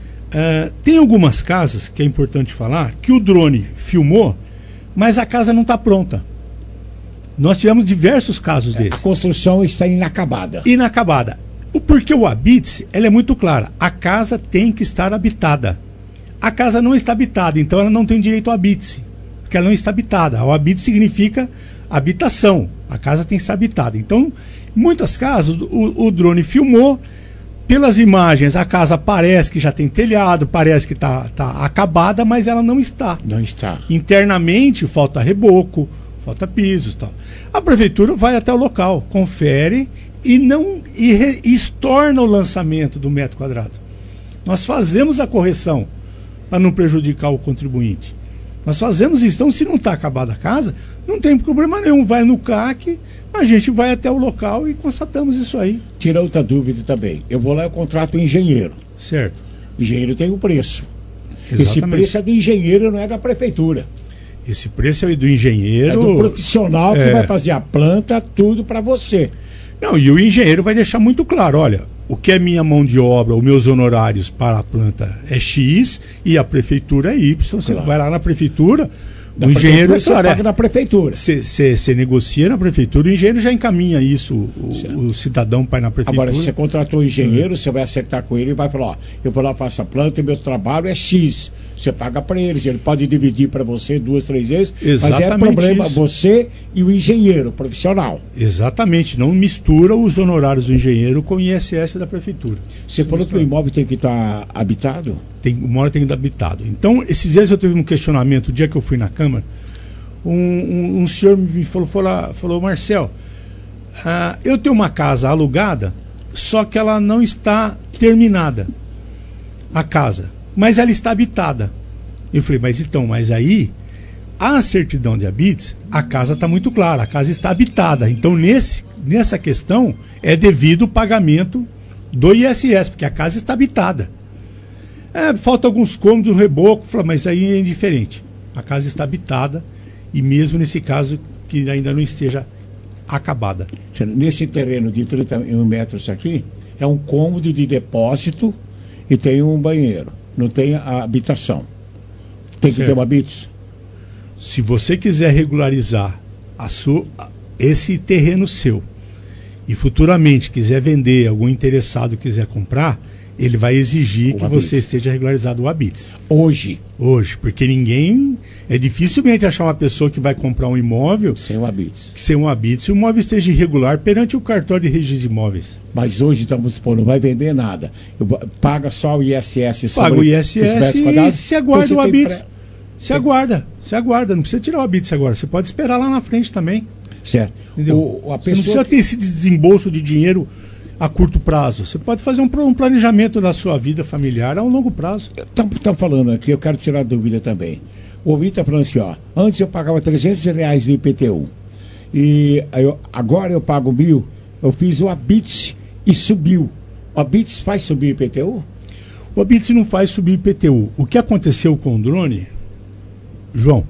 Tem algumas casas, que é importante falar, que o drone filmou, mas a casa não está pronta. Nós tivemos diversos casos desses. A construção está inacabada. Inacabada. Porque o Habite-se, ela é muito clara. A casa tem que estar habitada. A casa não está habitada, então ela não tem direito ao Habite-se, porque ela não está habitada. O Habite significa habitação. A casa tem que estar habitada. Então, em muitas casas, o drone filmou, pelas imagens, a casa parece que já tem telhado, parece que está acabada, mas ela não está. Não está. Internamente, falta reboco, falta pisos e tal. A prefeitura vai até o local, confere e estorna o lançamento do metro quadrado. Nós fazemos a correção para não prejudicar o contribuinte. Nós fazemos isso. Então, se não está acabada a casa, não tem problema nenhum. Vai no CAC, a gente vai até o local e constatamos isso aí. Tira outra dúvida também. Eu vou lá e contrato o engenheiro. Certo. O engenheiro tem o preço. Exatamente. Esse preço é do engenheiro, não é da prefeitura. Esse preço é do engenheiro. É do profissional que vai fazer a planta, tudo para você. Não, e o engenheiro vai deixar muito claro, olha, o que é minha mão de obra, os meus honorários para a planta é X e a prefeitura é Y. Você vai lá na prefeitura, o engenheiro paga na prefeitura. Você negocia na prefeitura, o engenheiro já encaminha isso, o cidadão vai na prefeitura. Agora, se você contratou o engenheiro, você vai acertar com ele e vai falar, eu vou lá, faço a planta e meu trabalho é X. Você paga para ele pode dividir para você 2, 3 vezes, exatamente, mas é problema isso. Você e o engenheiro profissional. Exatamente, não mistura os honorários do engenheiro com o ISS da prefeitura. Você falou que o imóvel tem que estar habitado? O imóvel tem que estar habitado. Então, esses dias eu tive um questionamento, o dia que eu fui na Câmara, um senhor me falou, Marcel, eu tenho uma casa alugada, só que ela não está terminada, a casa, mas ela está habitada. Eu falei, mas aí, a certidão de habites, a casa está muito clara, a casa está habitada. Então, nessa questão, é devido o pagamento do ISS, porque a casa está habitada. Falta alguns cômodos, reboco, mas aí é indiferente. A casa está habitada e mesmo nesse caso que ainda não esteja acabada. Nesse terreno de 31 metros aqui, é um cômodo de depósito e tem um banheiro. Não tem a habitação. Tem que ter uma Habite. Se você quiser regularizar esse terreno seu e futuramente quiser vender, algum interessado quiser comprar, ele vai exigir que você esteja regularizado o Habite. Hoje, porque dificilmente achar uma pessoa que vai comprar um imóvel sem um Habite. Se o imóvel esteja irregular perante o cartório de registro de imóveis. Mas hoje estamos pondo, não vai vender nada. Paga só o ISS. Paga o ISS e se aguarda o Habite. Se aguarda, não precisa tirar o Habite agora, você pode esperar lá na frente também. Certo. Você não precisa ter esse desembolso de dinheiro a curto prazo. Você pode fazer um planejamento da sua vida familiar a um longo prazo. Estão falando aqui, eu quero tirar a dúvida também. O ouvinte está falando assim, antes eu pagava R$300 de IPTU. E agora eu pago 1.000. Eu fiz o Habite e subiu. O Habite faz subir o IPTU? O Habite não faz subir o IPTU. O que aconteceu com o drone, João,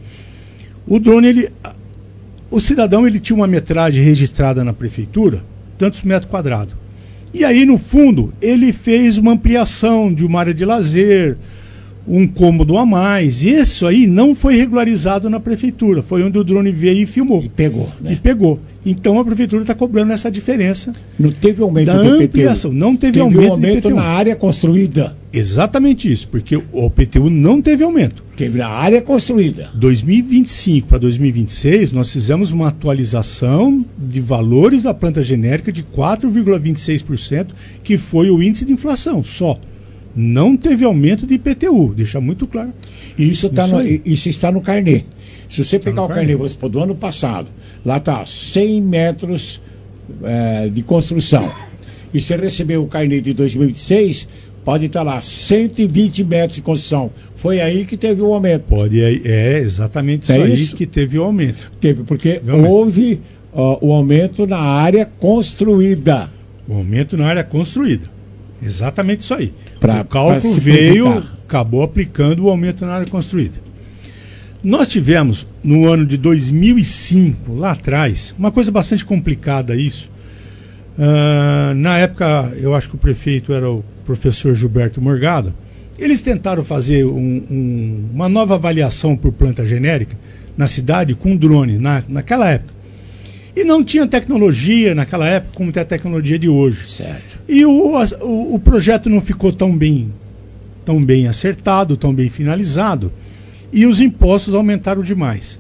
o cidadão ele tinha uma metragem registrada na prefeitura, tantos metros quadrados. E aí, no fundo, ele fez uma ampliação de uma área de lazer, um cômodo a mais. Isso aí não foi regularizado na prefeitura. Foi onde o drone veio e filmou. E pegou, né? Então a prefeitura está cobrando essa diferença. Não teve aumento da ampliação. Não teve aumento na área construída. Exatamente isso, porque o IPTU não teve aumento. Teve na área construída. 2025 para 2026, nós fizemos uma atualização de valores da planta genérica de 4,26%, que foi o índice de inflação só. Não teve aumento de IPTU, deixa muito claro. Isso está no carnê. Se você pegar o carnê, você for do ano passado, lá está 100 metros de construção. E você recebeu o carnê de 2026, pode estar lá 120 metros de construção. Foi aí que teve o aumento. Exatamente isso aí que teve o aumento. Teve, porque houve o aumento na área construída. O aumento na área construída. Exatamente isso aí. O cálculo acabou aplicando o aumento na área construída. Nós tivemos, no ano de 2005, lá atrás, uma coisa bastante complicada isso. Na época, eu acho que o prefeito era o professor Gilberto Morgado. Eles tentaram fazer uma nova avaliação por planta genérica na cidade com drone, naquela época. E não tinha tecnologia naquela época como tem a tecnologia de hoje. Certo. E o projeto não ficou tão bem acertado, tão bem finalizado. E os impostos aumentaram demais.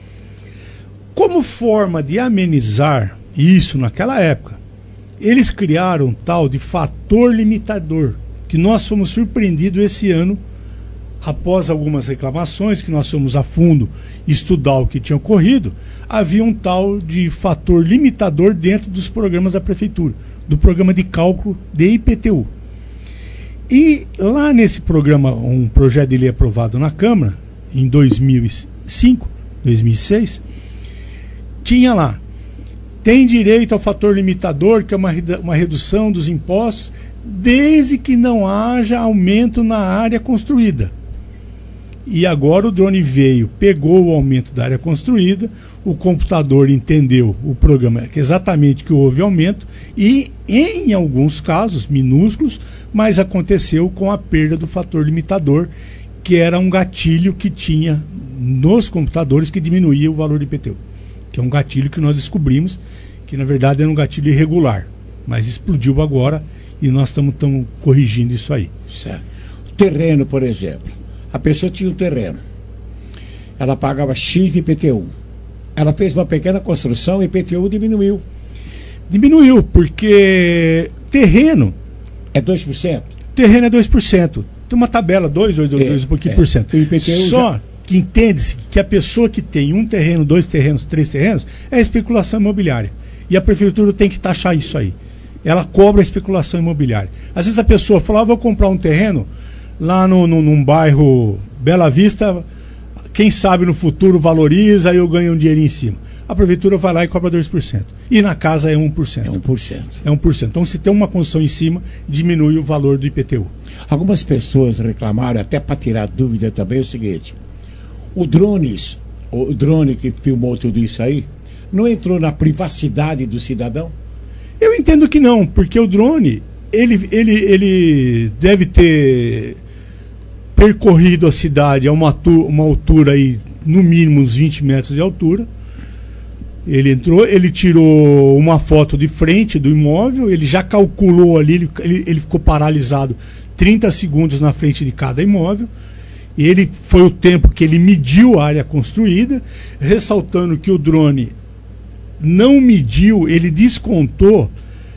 Como forma de amenizar isso naquela época, eles criaram um tal de fator limitador, que nós fomos surpreendidos esse ano, após algumas reclamações, que nós fomos a fundo estudar o que tinha ocorrido, havia um tal de fator limitador dentro dos programas da prefeitura, do programa de cálculo de IPTU. E lá nesse programa, um projeto de lei aprovado na Câmara, em 2005, 2006, tinha lá, tem direito ao fator limitador, que é uma redução dos impostos, desde que não haja aumento na área construída. E agora o drone veio, pegou o aumento da área construída, o computador entendeu o programa, que exatamente que houve aumento, e em alguns casos, minúsculos, mas aconteceu com a perda do fator limitador, que era um gatilho que tinha nos computadores que diminuía o valor do IPTU. Que é um gatilho que nós descobrimos, que na verdade era um gatilho irregular, mas explodiu agora e nós estamos corrigindo isso aí. Certo. Terreno, por exemplo. A pessoa tinha um terreno. Ela pagava X de IPTU. Ela fez uma pequena construção e o IPTU diminuiu. Diminuiu, porque terreno... É 2%? Terreno é 2%. Tem uma tabela, 2 um pouquinho por cento. Só que entende-se que a pessoa que tem um terreno, 2 terrenos, 3 terrenos, é especulação imobiliária. E a prefeitura tem que taxar isso aí. Ela cobra a especulação imobiliária. Às vezes a pessoa fala, vou comprar um terreno lá num bairro Bela Vista, quem sabe no futuro valoriza e eu ganho um dinheirinho em cima. A prefeitura vai lá e cobra 2%. E na casa é 1%. É 1%. É 1%. Então, se tem uma construção em cima, diminui o valor do IPTU. Algumas pessoas reclamaram, até para tirar dúvida também, o seguinte: o drone que filmou tudo isso aí, não entrou na privacidade do cidadão? Eu entendo que não, porque o drone, ele deve ter percorrido a cidade a uma altura aí, no mínimo uns 20 metros de altura. Ele entrou, ele tirou uma foto de frente do imóvel, ele já calculou ali, ele ficou paralisado 30 segundos na frente de cada imóvel. E ele foi o tempo que ele mediu a área construída, ressaltando que o drone não mediu, ele descontou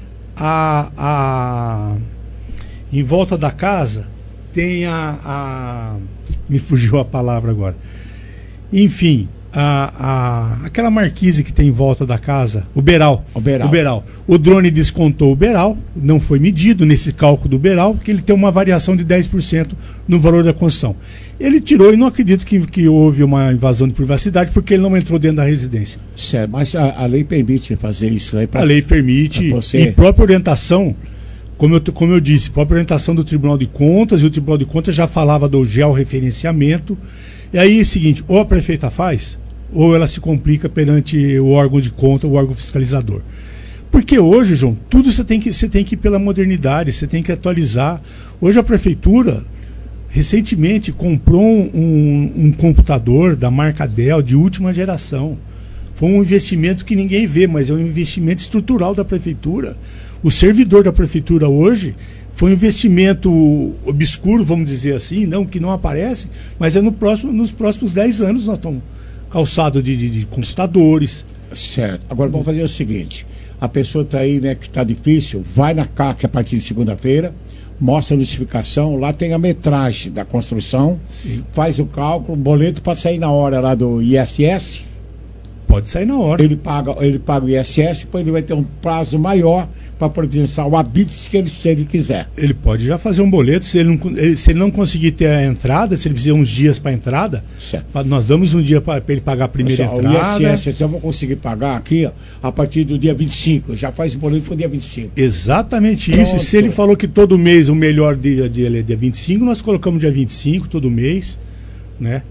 em volta da casa tem me fugiu a palavra agora. Enfim, aquela marquise que tem em volta da casa, o beiral. O drone descontou o beiral, não foi medido nesse cálculo do beiral, porque ele tem uma variação de 10% no valor da construção. Ele tirou, e não acredito que houve uma invasão de privacidade, porque ele não entrou dentro da residência. Certo, mas a lei permite fazer isso aí? A lei permite, e própria orientação, como eu disse, própria orientação do Tribunal de Contas, e o Tribunal de Contas já falava do georreferenciamento. E aí é o seguinte, ou a prefeita faz, ou ela se complica perante o órgão de conta, o órgão fiscalizador. Porque hoje, João, tudo você tem que ir pela modernidade, você tem que atualizar. Hoje a prefeitura, recentemente, comprou um computador da marca Dell de última geração. Foi um investimento que ninguém vê, mas é um investimento estrutural da prefeitura. O servidor da prefeitura hoje foi um investimento obscuro, vamos dizer assim, que não aparece, mas é nos próximos 10 anos nós estamos calçados de computadores. Certo. Agora vamos fazer o seguinte: a pessoa está aí, né, que está difícil, vai na CAC a partir de segunda-feira, mostra a notificação, lá tem a metragem da construção, faz o cálculo, o boleto pode sair na hora lá do ISS. Pode sair na hora. Ele paga o ISS, depois ele vai ter um prazo maior para providenciar o habite se ele quiser. Ele pode já fazer um boleto, se ele não conseguir ter a entrada, se ele precisar uns dias para a entrada, nós damos um dia para ele pagar a primeira entrada. O ISS eu vou conseguir pagar aqui ó, a partir do dia 25, já faz o boleto para o dia 25. Exatamente. Pronto. Isso, e se ele falou que todo mês o melhor dia dele é dia 25, nós colocamos dia 25 todo mês, né?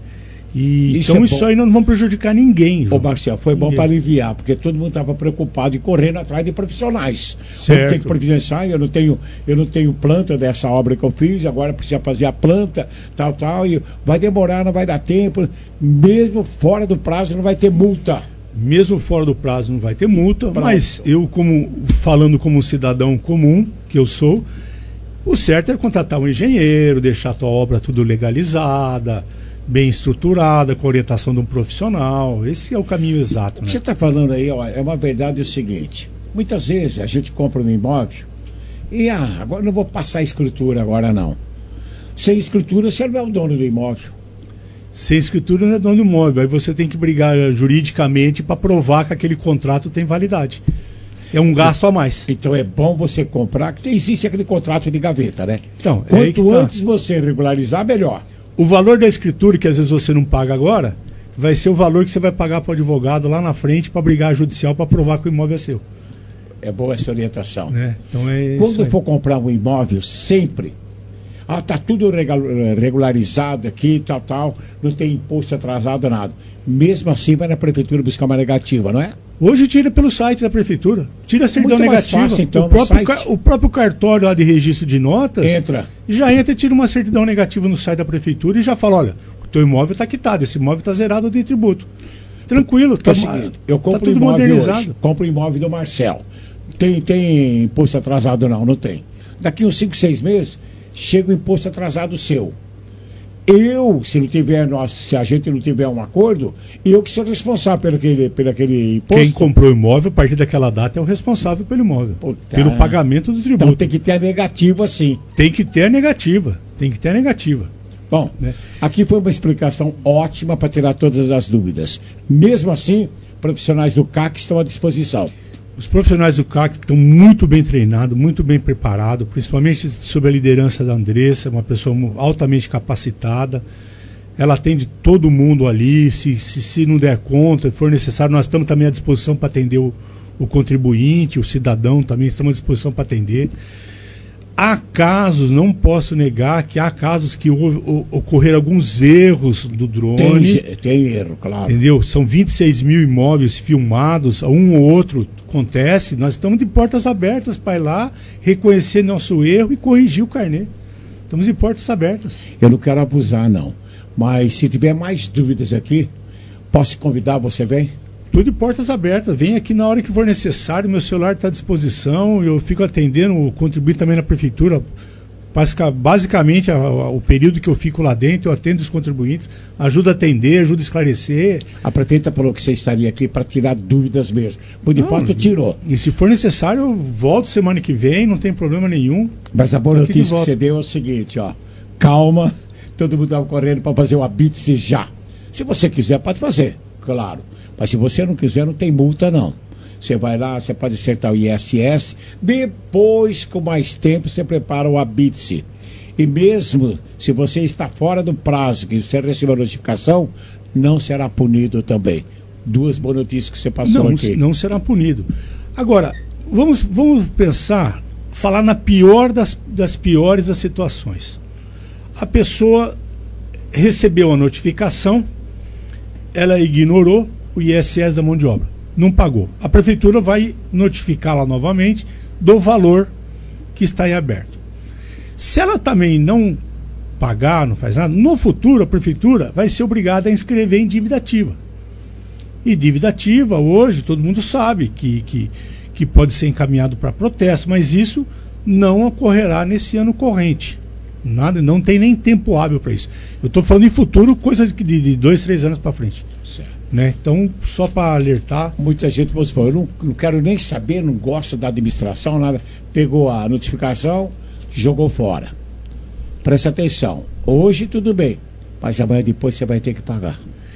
E então isso aí não vamos prejudicar ninguém. Ô Marcelo, foi bom para aliviar, porque todo mundo estava preocupado e correndo atrás de profissionais. Certo. Eu tenho que providenciar, eu não tenho planta dessa obra que eu fiz, agora precisa fazer a planta, tal, e vai demorar, não vai dar tempo, mesmo fora do prazo não vai ter multa. Mesmo fora do prazo não vai ter multa, mas eu, falando como cidadão comum que eu sou, o certo é contratar um engenheiro, deixar a tua obra tudo legalizada, bem estruturada, com orientação de um profissional. Esse é o caminho exato. O que você está falando aí, ó, é uma verdade o seguinte: muitas vezes a gente compra um imóvel e agora não vou passar a escritura agora não. Sem escritura você não é o dono do imóvel. Sem escritura não é dono do imóvel. Aí você tem que brigar juridicamente para provar que aquele contrato tem validade. É um gasto a mais. Então é bom você comprar, que existe aquele contrato de gaveta, né? Então, quanto antes você regularizar, melhor. O valor da escritura, que às vezes você não paga agora, vai ser o valor que você vai pagar para o advogado lá na frente para brigar judicial para provar que o imóvel é seu. É boa essa orientação. Então quando for comprar um imóvel, sempre tá tudo regularizado aqui, tal, não tem imposto atrasado, nada. Mesmo assim vai na prefeitura buscar uma negativa, não é? Hoje tira pelo site da prefeitura. Tira a certidão negativa. Fácil, então, o próprio cartório lá de registro de notas já entra e tira uma certidão negativa no site da prefeitura e já fala, olha, o teu imóvel está quitado, esse imóvel está zerado de tributo. Tranquilo, é o seguinte, eu compro tudo modernizado. Hoje, compro o imóvel do Marcelo. Tem imposto atrasado? Não tem. Daqui uns 5, 6 meses, chega o imposto atrasado seu. Se a gente não tiver um acordo, eu que sou responsável pelo aquele imposto. Quem comprou o imóvel, a partir daquela data, é o responsável pelo imóvel. Pelo pagamento do tributo. Então tem que ter a negativa, sim. Tem que ter a negativa. Bom, aqui foi uma explicação ótima para tirar todas as dúvidas. Mesmo assim, profissionais do CAC estão à disposição. Os profissionais do CAC estão muito bem treinados, muito bem preparados, principalmente sob a liderança da Andressa, uma pessoa altamente capacitada. Ela atende todo mundo ali, se não der conta, se for necessário, nós estamos também à disposição para atender o contribuinte, o cidadão também, estamos à disposição para atender. Há casos, não posso negar, que há casos que ocorreram alguns erros do drone. Tem erro, claro. Entendeu? São 26 mil imóveis filmados, um ou outro acontece. Nós estamos de portas abertas para ir lá, reconhecer nosso erro e corrigir o carnê. Estamos de portas abertas. Eu não quero abusar, não. Mas se tiver mais dúvidas aqui, posso convidar, você vem? Tudo de portas abertas, vem aqui na hora que for necessário, meu celular está à disposição, eu fico atendendo, contribuindo também na prefeitura, basicamente o período que eu fico lá dentro, eu atendo os contribuintes, ajudo a atender, ajudo a esclarecer. A prefeita falou que você estaria aqui para tirar dúvidas mesmo, por de fato tirou. E se for necessário, eu volto semana que vem, não tem problema nenhum. Mas a boa notícia que você deu é o seguinte, ó, calma, todo mundo estava correndo para fazer o habite já. Se você quiser, pode fazer, claro. Mas se você não quiser, não tem multa, não. Você vai lá, você pode acertar o ISS. Depois, com mais tempo, você prepara o habite. E mesmo se você está fora do prazo que você recebeu a notificação, não será punido também. Duas boas notícias que você passou aqui. Não será punido. Agora, vamos pensar, falar na pior das piores das situações. A pessoa recebeu a notificação, ela ignorou o ISS da mão de obra, não pagou. A prefeitura vai notificá-la novamente do valor que está em aberto. Se ela também não pagar, não faz nada, no futuro a prefeitura vai ser obrigada a inscrever em dívida ativa. E dívida ativa, hoje, todo mundo sabe que pode ser encaminhado para protesto, mas isso não ocorrerá nesse ano corrente. Nada, não tem nem tempo hábil para isso. Eu estou falando em futuro, coisa de 2, 3 anos para frente. Certo. Né? Então, só para alertar. Muita gente, eu não quero nem saber, não gosto da administração, nada. Pegou a notificação, jogou fora. Presta atenção, hoje tudo bem, mas amanhã depois você vai ter que pagar.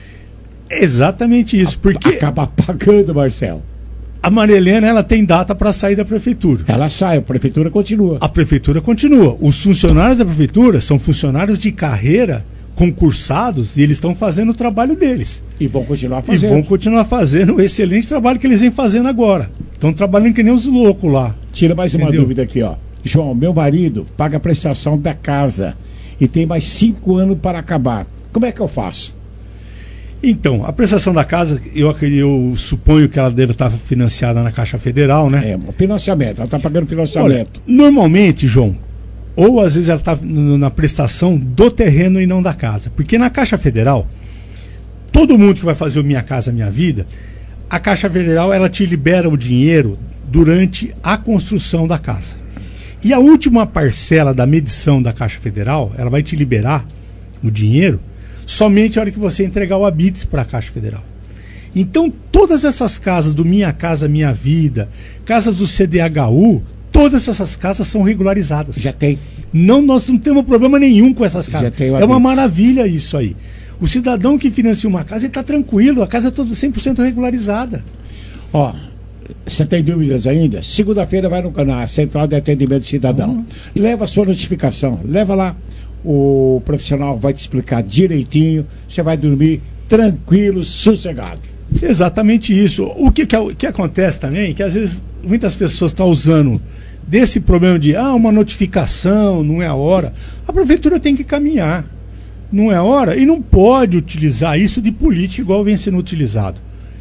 Exatamente isso, porque... Acaba pagando, Marcelo. A Maria Helena, ela tem data para sair da prefeitura. Ela sai, a prefeitura continua. A prefeitura continua. Os funcionários da prefeitura são funcionários de carreira concursados e eles estão fazendo o trabalho deles. E vão continuar fazendo. E vão continuar fazendo o excelente trabalho que eles vêm fazendo agora. Estão trabalhando que nem os loucos lá. Tira mais uma dúvida aqui, ó. João, meu marido paga a prestação da casa e tem mais 5 anos para acabar. Como é que eu faço? Então, a prestação da casa, eu suponho que ela deve estar financiada na Caixa Federal, né? É, financiamento, ela está pagando financiamento. Olha, normalmente, João, ou às vezes ela está na prestação do terreno e não da casa. Porque na Caixa Federal, todo mundo que vai fazer o Minha Casa Minha Vida, a Caixa Federal, ela te libera o dinheiro durante a construção da casa. E a última parcela da medição da Caixa Federal, ela vai te liberar o dinheiro somente a hora que você entregar o habites para a Caixa Federal. Então, todas essas casas do Minha Casa Minha Vida, casas do CDHU, todas essas casas são regularizadas. Já tem. Não, nós não temos problema nenhum com essas casas. Já tem o é uma maravilha isso aí. O cidadão que financia uma casa, ele está tranquilo, a casa é toda 100% regularizada. Ó, você tem dúvidas ainda? Segunda-feira vai no canal Central de Atendimento Cidadão. Leva a sua notificação, leva lá. O profissional vai te explicar direitinho, você vai dormir tranquilo, sossegado. Exatamente isso. O que acontece também, que às vezes muitas pessoas estão usando desse problema de uma notificação, não é a hora. A prefeitura tem que caminhar, não é a hora, e não pode utilizar isso de política igual vem sendo utilizado.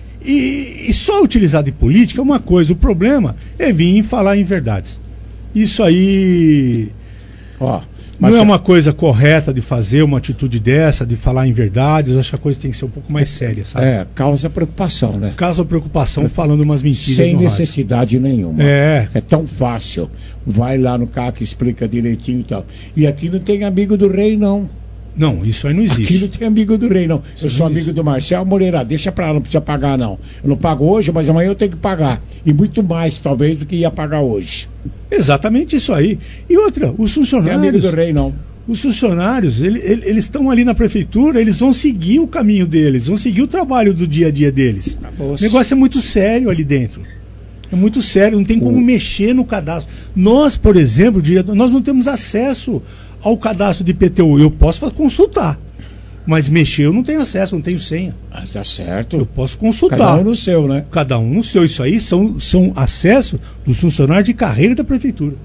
E só utilizar de política é uma coisa, o problema é vir e falar em verdades. Isso aí... Não é uma coisa correta de fazer uma atitude dessa, de falar em verdades. Eu acho que a coisa tem que ser um pouco mais séria, sabe? Causa preocupação, né? Causa preocupação falando umas mentiras. Sem necessidade nenhuma. É tão fácil. Vai lá no CAC, explica direitinho e tal. E aqui não tem amigo do rei, não. Não, isso aí não existe. Aqui não tem amigo do rei, não. Eu sou amigo do Marcelo Moreira. Deixa pra lá, não precisa pagar, não. Eu não pago hoje, mas amanhã eu tenho que pagar. E muito mais, talvez, do que ia pagar hoje. Exatamente isso aí. E outra, os funcionários... Não é amigo do rei, não. Os funcionários, eles estão ali na prefeitura, eles vão seguir o caminho deles, vão seguir o trabalho do dia a dia deles. O negócio é muito sério ali dentro. É muito sério, não tem como mexer no cadastro. Nós, por exemplo, nós não temos acesso ao cadastro de IPTU. Eu posso consultar, mas mexer eu não tenho acesso, não tenho senha. Mas tá certo. Eu posso consultar. Cada um no seu, né? Cada um no seu. Isso aí são acessos dos funcionários de carreira da prefeitura.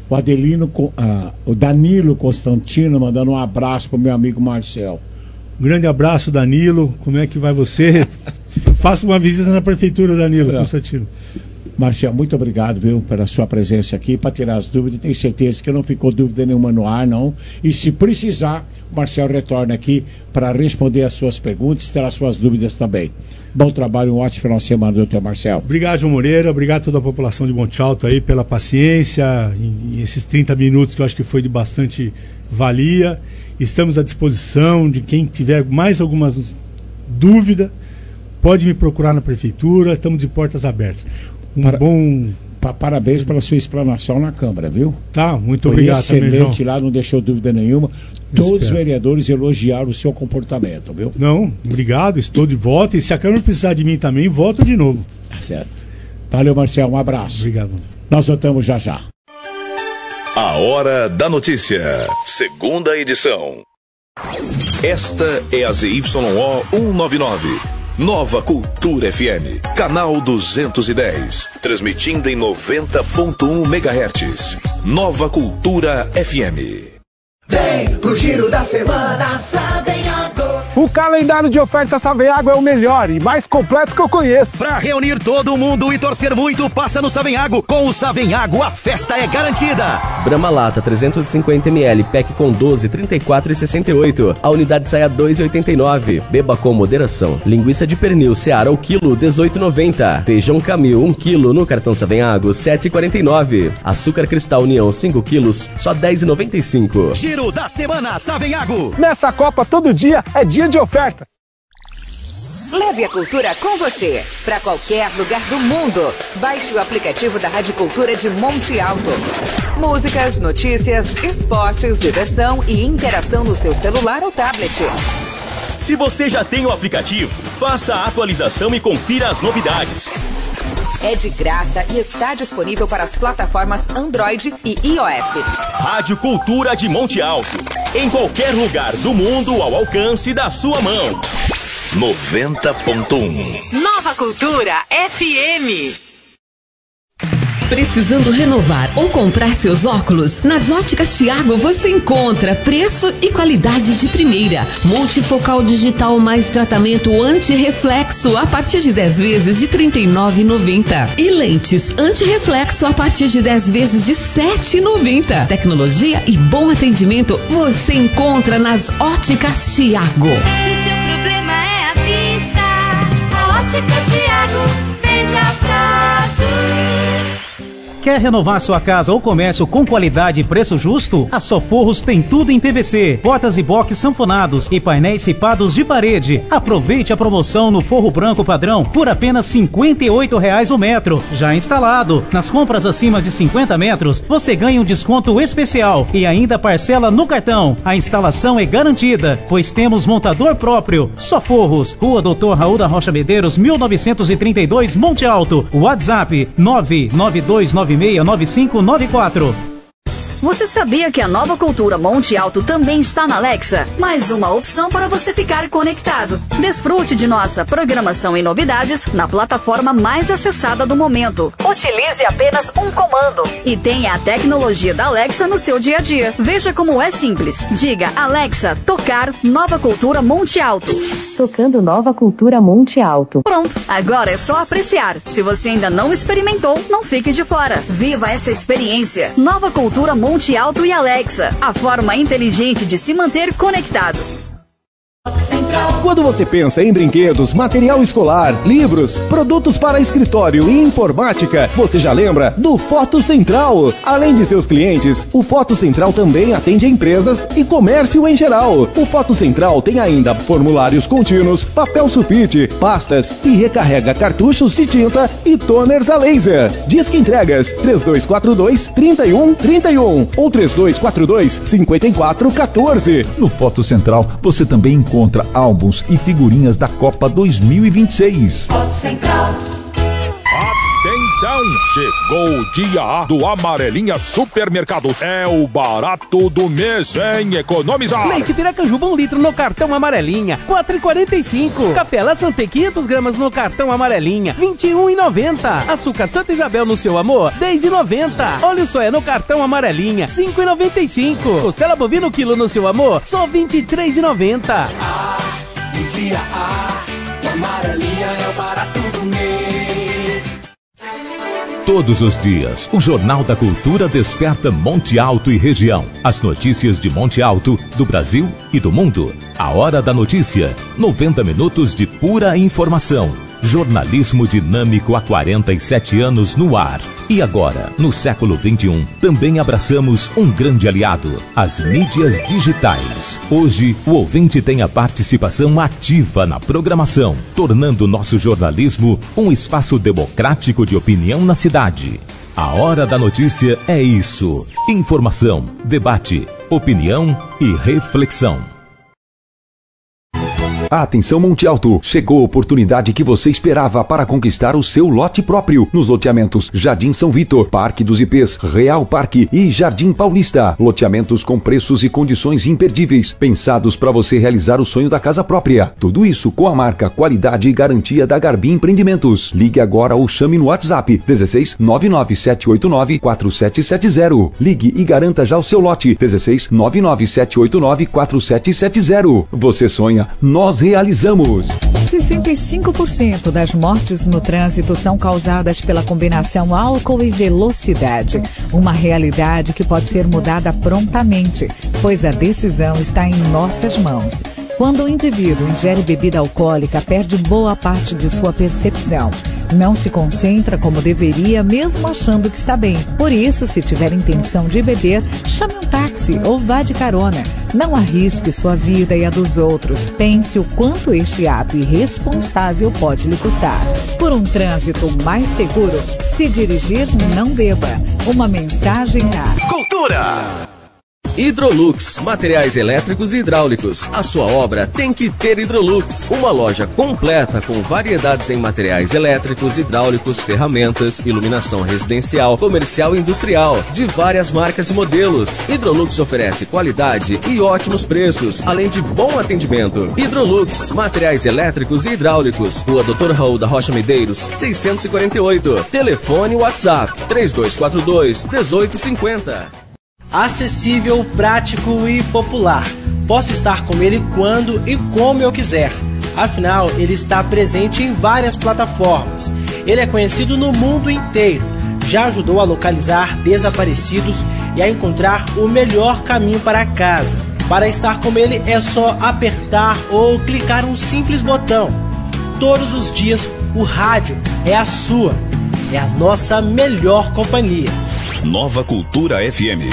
O Danilo Constantino mandando um abraço pro meu amigo Marcel. Um grande abraço, Danilo. Como é que vai você? Faça uma visita na prefeitura, Danilo Constantino. Marcel, muito obrigado, viu, pela sua presença aqui, para tirar as dúvidas. Tenho certeza que não ficou dúvida nenhuma no ar, não. E se precisar, o Marcel retorna aqui para responder as suas perguntas e terá suas dúvidas também. Bom trabalho, um ótimo final de semana, doutor Marcel. Obrigado, João Moreira. Obrigado a toda a população de Monte Alto aí pela paciência em esses 30 minutos que eu acho que foi de bastante valia. Estamos à disposição de quem tiver mais alguma dúvida, pode me procurar na prefeitura, estamos de portas abertas. Parabéns pela sua explanação na Câmara, viu? Tá, muito obrigado. Foi excelente também, lá, não deixou dúvida nenhuma. Todos os vereadores elogiaram o seu comportamento, viu? Não, obrigado, estou de volta. E se a Câmara precisar de mim também, volto de novo. Tá certo. Valeu, Marcelo, um abraço. Obrigado. Nós voltamos já já. A Hora da Notícia, segunda edição. Esta é a ZYO 199. Nova Cultura FM, canal 210, transmitindo em 90.1 MHz. Nova Cultura FM. Vem pro giro da semana, Savenhago. O calendário de ofertas Savenhago é o melhor e mais completo que eu conheço. Pra reunir todo mundo e torcer muito, passa no Savenhago. Com o Savenhago, a festa é garantida. Brahma Lata 350ml, pack com 12, 34 e 68. A unidade sai a 2,89. Beba com moderação. Linguiça de pernil Seara o quilo, 18,90. Feijão Camil 1 quilo no cartão Savenhago, 7,49. Açúcar Cristal União 5 quilos, só 10,95. Giro da semana, Savenhago. Nessa Copa todo dia é dia de oferta. Leve a cultura com você para qualquer lugar do mundo. Baixe o aplicativo da Rádio Cultura de Monte Alto. Músicas, notícias, esportes, diversão e interação no seu celular ou tablet. Se você já tem o aplicativo, faça a atualização e confira as novidades. É de graça e está disponível para as plataformas Android e iOS. Rádio Cultura de Monte Alto. Em qualquer lugar do mundo ao alcance da sua mão. 90.1 Nova Cultura FM. Precisando renovar ou comprar seus óculos? Nas Óticas Thiago você encontra preço e qualidade de primeira. Multifocal digital mais tratamento anti-reflexo a partir de 10 vezes de R$ 39,90. E lentes anti-reflexo a partir de 10 vezes de R$ 7,90. Tecnologia e bom atendimento você encontra nas Óticas Thiago. Se seu problema é a vista, a Ótica Thiago vende a prazo. Quer renovar sua casa ou comércio com qualidade e preço justo? A Soforros tem tudo em PVC, portas e box sanfonados e painéis ripados de parede. Aproveite a promoção no forro branco padrão por apenas R$ 58,00 o metro. Já instalado. Nas compras acima de 50 metros, você ganha um desconto especial e ainda parcela no cartão. A instalação é garantida, pois temos montador próprio. Soforros, Rua Dr. Raul da Rocha Medeiros, 1932, Monte Alto. WhatsApp 992969594. Você sabia que a Nova Cultura Monte Alto também está na Alexa? Mais uma opção para você ficar conectado. Desfrute de nossa programação e novidades na plataforma mais acessada do momento. Utilize apenas um comando e tenha a tecnologia da Alexa no seu dia a dia. Veja como é simples. Diga Alexa, tocar Nova Cultura Monte Alto. Tocando Nova Cultura Monte Alto. Pronto, agora é só apreciar. Se você ainda não experimentou, não fique de fora. Viva essa experiência. Nova Cultura Monte Alto e Alexa, a forma inteligente de se manter conectado. Quando você pensa em brinquedos, material escolar, livros, produtos para escritório e informática, você já lembra do Foto Central. Além de seus clientes, o Foto Central também atende empresas e comércio em geral. O Foto Central tem ainda formulários contínuos, papel sulfite, pastas e recarrega cartuchos de tinta e toners a laser. Disque entregas 3242-3131 ou 3242-5414. No Foto Central, você também encontra álbuns e figurinhas da Copa 2026. Foto Central. Atenção! Chegou o dia A do Amarelinha Supermercados. É o barato do mês, hein? Economizar! Leite Piracanjuba 1 litro no cartão Amarelinha, R$ 4,45. Café La Santé 500 gramas no cartão Amarelinha, R$ 21,90. Açúcar Santa Isabel no seu amor, R$ 10,90. Óleo soia no cartão Amarelinha, R$ 5,95. Costela bovino quilo no seu amor, só R$ 23,90. O dia A do Amarelinha é o barato do mês. Todos os dias, o Jornal da Cultura desperta Monte Alto e região. As notícias de Monte Alto, do Brasil e do mundo. A Hora da Notícia. 90 minutos de pura informação. Jornalismo dinâmico há 47 anos no ar. E agora, no século XXI, também abraçamos um grande aliado, as mídias digitais. Hoje, o ouvinte tem a participação ativa na programação, tornando nosso jornalismo um espaço democrático de opinião na cidade. A Hora da Notícia é isso. Informação, debate, opinião e reflexão. Atenção Monte Alto, chegou a oportunidade que você esperava para conquistar o seu lote próprio nos loteamentos Jardim São Vitor, Parque dos IPs, Real Parque e Jardim Paulista. Loteamentos com preços e condições imperdíveis, pensados para você realizar o sonho da casa própria. Tudo isso com a marca, qualidade e garantia da Garbi Empreendimentos. Ligue agora ou chame no WhatsApp 16 99789 4770. Ligue e garanta já o seu lote 16 99789 4770. Você sonha, nós realizamos. 65% das mortes no trânsito são causadas pela combinação álcool e velocidade. Uma realidade que pode ser mudada prontamente, pois a decisão está em nossas mãos. Quando o indivíduo ingere bebida alcoólica, perde boa parte de sua percepção. Não se concentra como deveria, mesmo achando que está bem. Por isso, se tiver intenção de beber, chame um táxi ou vá de carona. Não arrisque sua vida e a dos outros. Pense o quanto este ato irresponsável pode lhe custar. Por um trânsito mais seguro, se dirigir, não beba. Uma mensagem da Cultura. Hidrolux, materiais elétricos e hidráulicos. A sua obra tem que ter Hidrolux. Uma loja completa com variedades em materiais elétricos, hidráulicos, ferramentas, iluminação residencial, comercial e industrial, de várias marcas e modelos. Hidrolux oferece qualidade e ótimos preços, além de bom atendimento. Hidrolux, materiais elétricos e hidráulicos. Rua Dr. Raul da Rocha Medeiros, 648. Telefone WhatsApp 3242-1850. Acessível, prático e popular. Posso estar com ele quando e como eu quiser. Afinal, ele está presente em várias plataformas. Ele é conhecido no mundo inteiro. Já ajudou a localizar desaparecidos e a encontrar o melhor caminho para casa. Para estar com ele é só apertar ou clicar um simples botão. Todos os dias, o rádio é a sua. É a nossa melhor companhia. Nova Cultura FM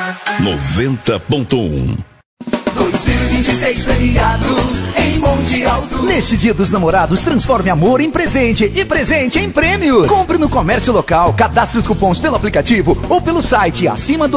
90.1. 2026 premiado em Monte Alto. Neste Dia dos Namorados, transforme amor em presente e presente em prêmios. Compre no comércio local, cadastre os cupons pelo aplicativo ou pelo site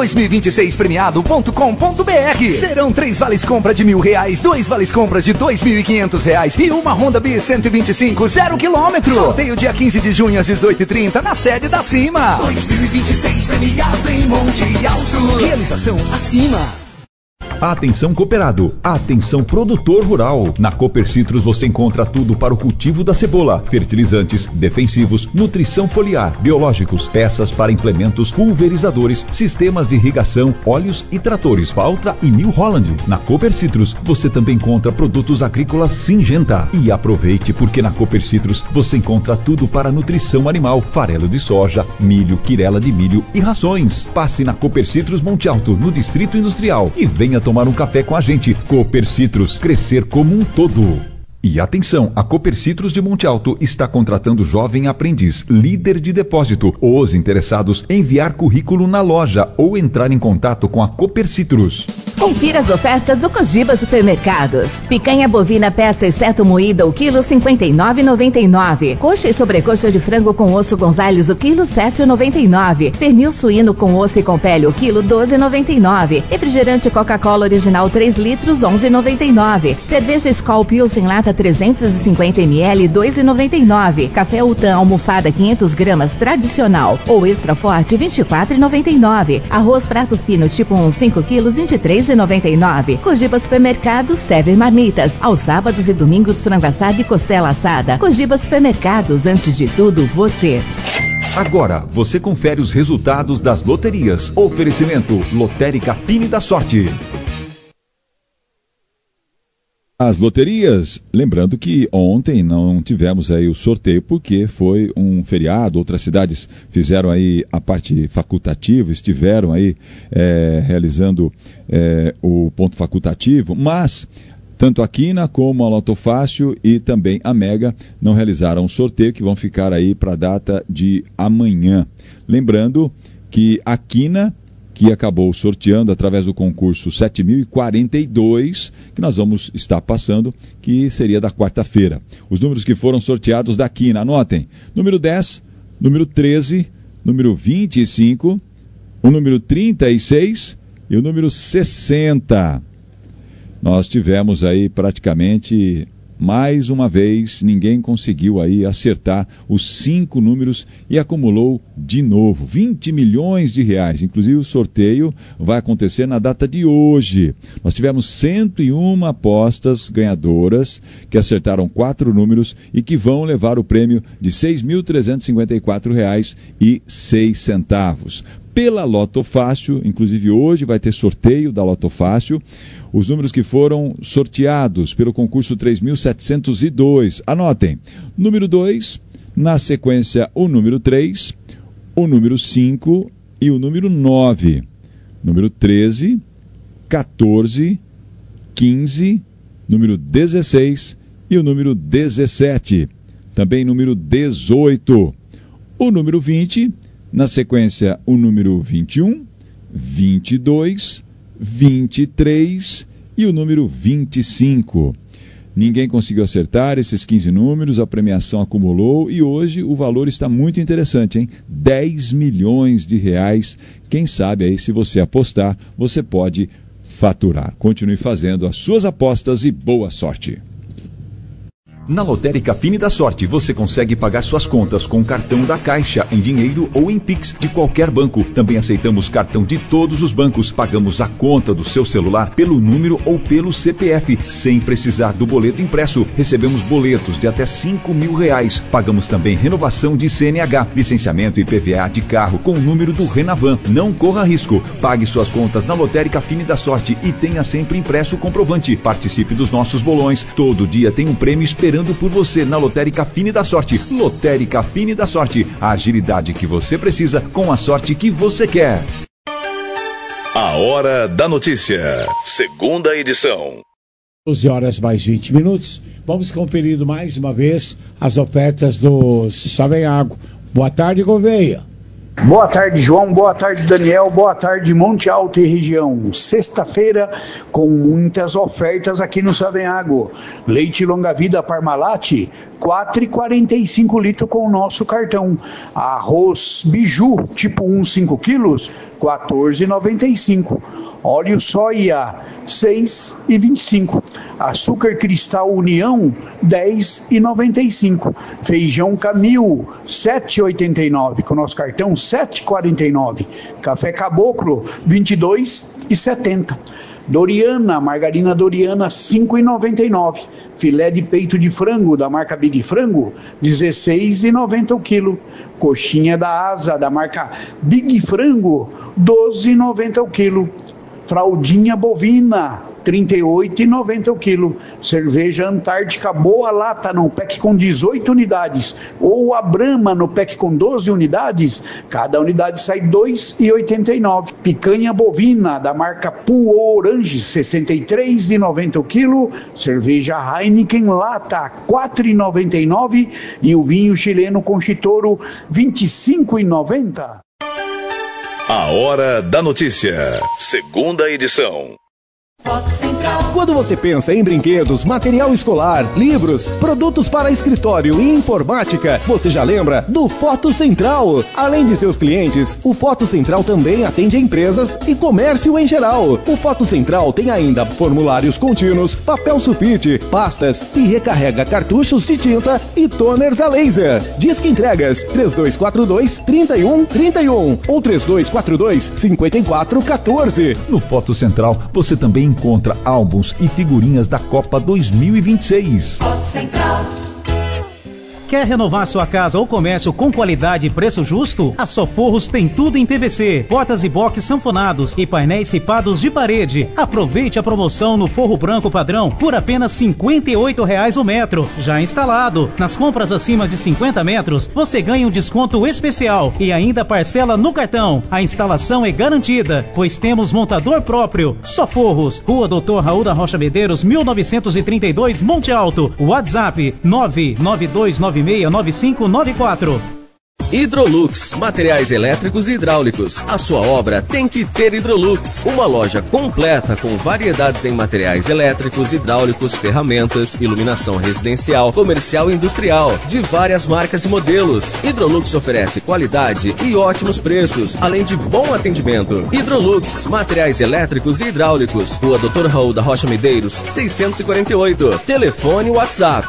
acima2026premiado.com.br. Serão 3 vales compra de R$1.000, 2 vales compras de R$2.500 e uma Honda Bis 125 0 km. Sorteio dia 15 de junho às 18h30 na sede da Acima. 2026 premiado em Monte Alto. Realização Acima. Atenção cooperado, atenção produtor rural. Na Cooper Citrus você encontra tudo para o cultivo da cebola: fertilizantes, defensivos, nutrição foliar, biológicos, peças para implementos, pulverizadores, sistemas de irrigação, óleos e tratores Valtra e New Holland. Na Cooper Citrus você também encontra produtos agrícolas Syngenta. E aproveite, porque na Cooper Citrus você encontra tudo para nutrição animal: farelo de soja, milho, quirela de milho e rações. Passe na Cooper Citrus Monte Alto, no Distrito Industrial, e venha tomar um café com a gente. Cooper Citrus, crescer como um todo. E atenção, a Cooper Citrus de Monte Alto está contratando jovem aprendiz, líder de depósito. Os interessados, enviar currículo na loja ou entrar em contato com a Cooper Citrus. Confira as ofertas do Cogiba Supermercados. Picanha bovina peça exceto moída, o quilo R$ 59,99. Coxa e sobrecoxa de frango com osso Gonzales, o quilo R$ 7,99. Pernil suíno com osso e com pele, o quilo R$ 12,99. Refrigerante Coca-Cola original 3 litros, R$ 11,99. Cerveja Skol Pilsen lata 350 ml, R$ 2,99. Café Ultan almofada 500 gramas tradicional ou extra forte, R$ 24,99. Arroz prato fino tipo 1, 5 quilos, R$ 23,99. Cogiba Supermercados serve marmitas. Aos sábados e domingos, frango assado e costela assada. Cogiba Supermercados, antes de tudo, você. Agora, você confere os resultados das loterias. Oferecimento Lotérica Fine da Sorte. As loterias, lembrando que ontem não tivemos aí o sorteio porque foi um feriado, outras cidades fizeram aí a parte facultativa, estiveram aí realizando o ponto facultativo, mas tanto a Quina como a Loto Fácil e também a Mega não realizaram o sorteio, que vão ficar aí para a data de amanhã. Lembrando que a Quina, que acabou sorteando através do concurso 7.042, que nós vamos estar passando, que seria da quarta-feira. Os números que foram sorteados da Quina, anotem: número 10, número 13, número 25, o número 36 e o número 60. Nós tivemos aí praticamente, mais uma vez, ninguém conseguiu aí acertar os 5 números e acumulou de novo 20 milhões de reais. Inclusive o sorteio vai acontecer na data de hoje. Nós tivemos 101 apostas ganhadoras que acertaram 4 números e que vão levar o prêmio de R$ 6.354,06. Pela Loto Fácil, inclusive hoje vai ter sorteio da Loto Fácil. Os números que foram sorteados pelo concurso 3.702. Anotem: número 2, na sequência o número 3, o número 5 e o número 9. Número 13, 14, 15, número 16 e o número 17. também número 18. O número 20, na sequência o número 21, 22, 23 e o número 25. Ninguém conseguiu acertar esses 15 números, a premiação acumulou e hoje o valor está muito interessante, hein? 10 milhões de reais. Quem sabe aí, se você apostar, você pode faturar. Continue fazendo as suas apostas e boa sorte. Na Lotérica Fine da Sorte, você consegue pagar suas contas com o cartão da Caixa, em dinheiro ou em Pix de qualquer banco. Também aceitamos cartão de todos os bancos. Pagamos a conta do seu celular pelo número ou pelo CPF, sem precisar do boleto impresso. Recebemos boletos de até R$5.000. Pagamos também renovação de CNH, licenciamento e PVA de carro com o número do Renavan. Não corra risco. Pague suas contas na Lotérica Fine da Sorte e tenha sempre impresso o comprovante. Participe dos nossos bolões. Todo dia tem um prêmio esperando por você na Lotérica Fine da Sorte. Lotérica Fine da Sorte, a agilidade que você precisa com a sorte que você quer. A Hora da Notícia, segunda edição. 12 horas mais 20 minutos. Vamos conferir mais uma vez as ofertas do Savenhago. Boa tarde, Gouveia. Boa tarde, João. Boa tarde, Daniel. Boa tarde, Monte Alto e região. Sexta-feira com muitas ofertas aqui no Savenhago. Leite longa-vida Parmalat, 4,45 litros com o nosso cartão. Arroz Biju, tipo 1, 5 quilos, 14,95. Óleo soia, 6,25. Açúcar cristal União, 10,95. Feijão Camil, 7,89. Com o nosso cartão, 7,49. Café Caboclo, 22,70. Doriana, margarina Doriana, 5,99. Filé de peito de frango da marca Big Frango, 16,90 o quilo. Coxinha da asa da marca Big Frango, 12,90 o quilo. Fraldinha bovina, 38,90 o quilo. Cerveja Antártica Boa Lata no pack com 18 unidades ou a Brahma no pack com 12 unidades, cada unidade sai 2,89. Picanha bovina da marca Puo Orange, 63,90 o quilo. Cerveja Heineken Lata, 4,99 e o vinho chileno Conchitoro, 25,90. A Hora da Notícia, segunda edição. Quando você pensa em brinquedos, material escolar, livros, produtos para escritório e informática, você já lembra do Foto Central. Além de seus clientes, o Foto Central também atende empresas e comércio em geral. O Foto Central tem ainda formulários contínuos, papel sulfite, pastas e recarrega cartuchos de tinta e toners a laser. Disque entregas 3242-3131 ou 3242-5414. No Foto Central, você também encontra álbuns e figurinhas da Copa 2026. Foto Central. Quer renovar sua casa ou comércio com qualidade e preço justo? A Soforros tem tudo em PVC, portas e box sanfonados e painéis ripados de parede. Aproveite a promoção no forro branco padrão por apenas R$ 58,00 o metro, já instalado. Nas compras acima de 50 metros, você ganha um desconto especial e ainda parcela no cartão. A instalação é garantida, pois temos montador próprio. Soforros, Rua Dr. Raul da Rocha Medeiros, 1932, Monte Alto. WhatsApp 992969594. Hidrolux, materiais elétricos e hidráulicos. A sua obra tem que ter Hidrolux. Uma loja completa com variedades em materiais elétricos, hidráulicos, ferramentas, iluminação residencial, comercial e industrial, de várias marcas e modelos. Hidrolux oferece qualidade e ótimos preços, além de bom atendimento. Hidrolux, materiais elétricos e hidráulicos. Rua Dr. Raul da Rocha Medeiros, 648. Telefone WhatsApp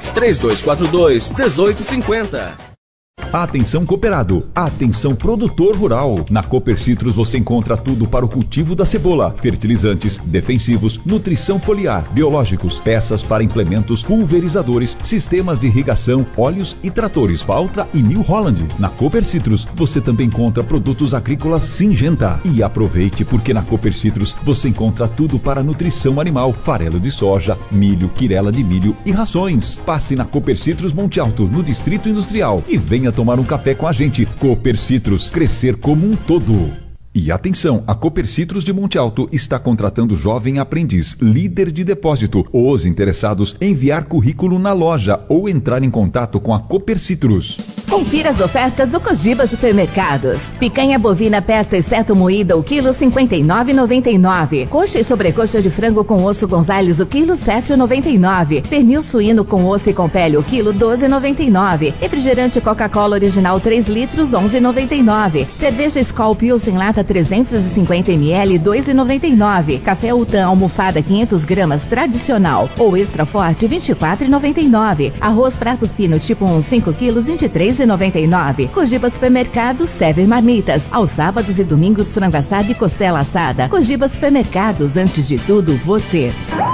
3242-1850. Atenção cooperado, atenção produtor rural. Na Cooper Citrus você encontra tudo para o cultivo da cebola: fertilizantes, defensivos, nutrição foliar, biológicos, peças para implementos, pulverizadores, sistemas de irrigação, óleos e tratores Valtra e New Holland. Na Cooper Citrus você também encontra produtos agrícolas Syngenta. E aproveite, porque na Cooper Citrus você encontra tudo para nutrição animal: farelo de soja, milho, quirela de milho e rações. Passe na Cooper Citrus Monte Alto, no Distrito Industrial, e venha tomar um café com a gente. Cooper Citrus, crescer como um todo. E atenção, a Copercitros de Monte Alto está contratando jovem aprendiz, líder de depósito. Os interessados enviar currículo na loja ou entrar em contato com a Copercitros. Confira as ofertas do Cogiba Supermercados. Picanha bovina peça exceto moída, o quilo 59,99. Coxa e sobrecoxa de frango com osso Gonzales, o quilo 7,99. Pernil suíno com osso e com pele, o quilo 12,99. Refrigerante Coca-Cola original 3 litros, 11,99. Cerveja Skol Pilsen lata 350 ml, 2,99. Café Utan almofada 500 gramas tradicional ou extra forte, 24,99. Arroz prato fino tipo 1, 5 quilos, 23,99. Cogiba Supermercados serve marmitas. Aos sábados e domingos, frango assado e costela assada. Cogiba Supermercados, antes de tudo, você.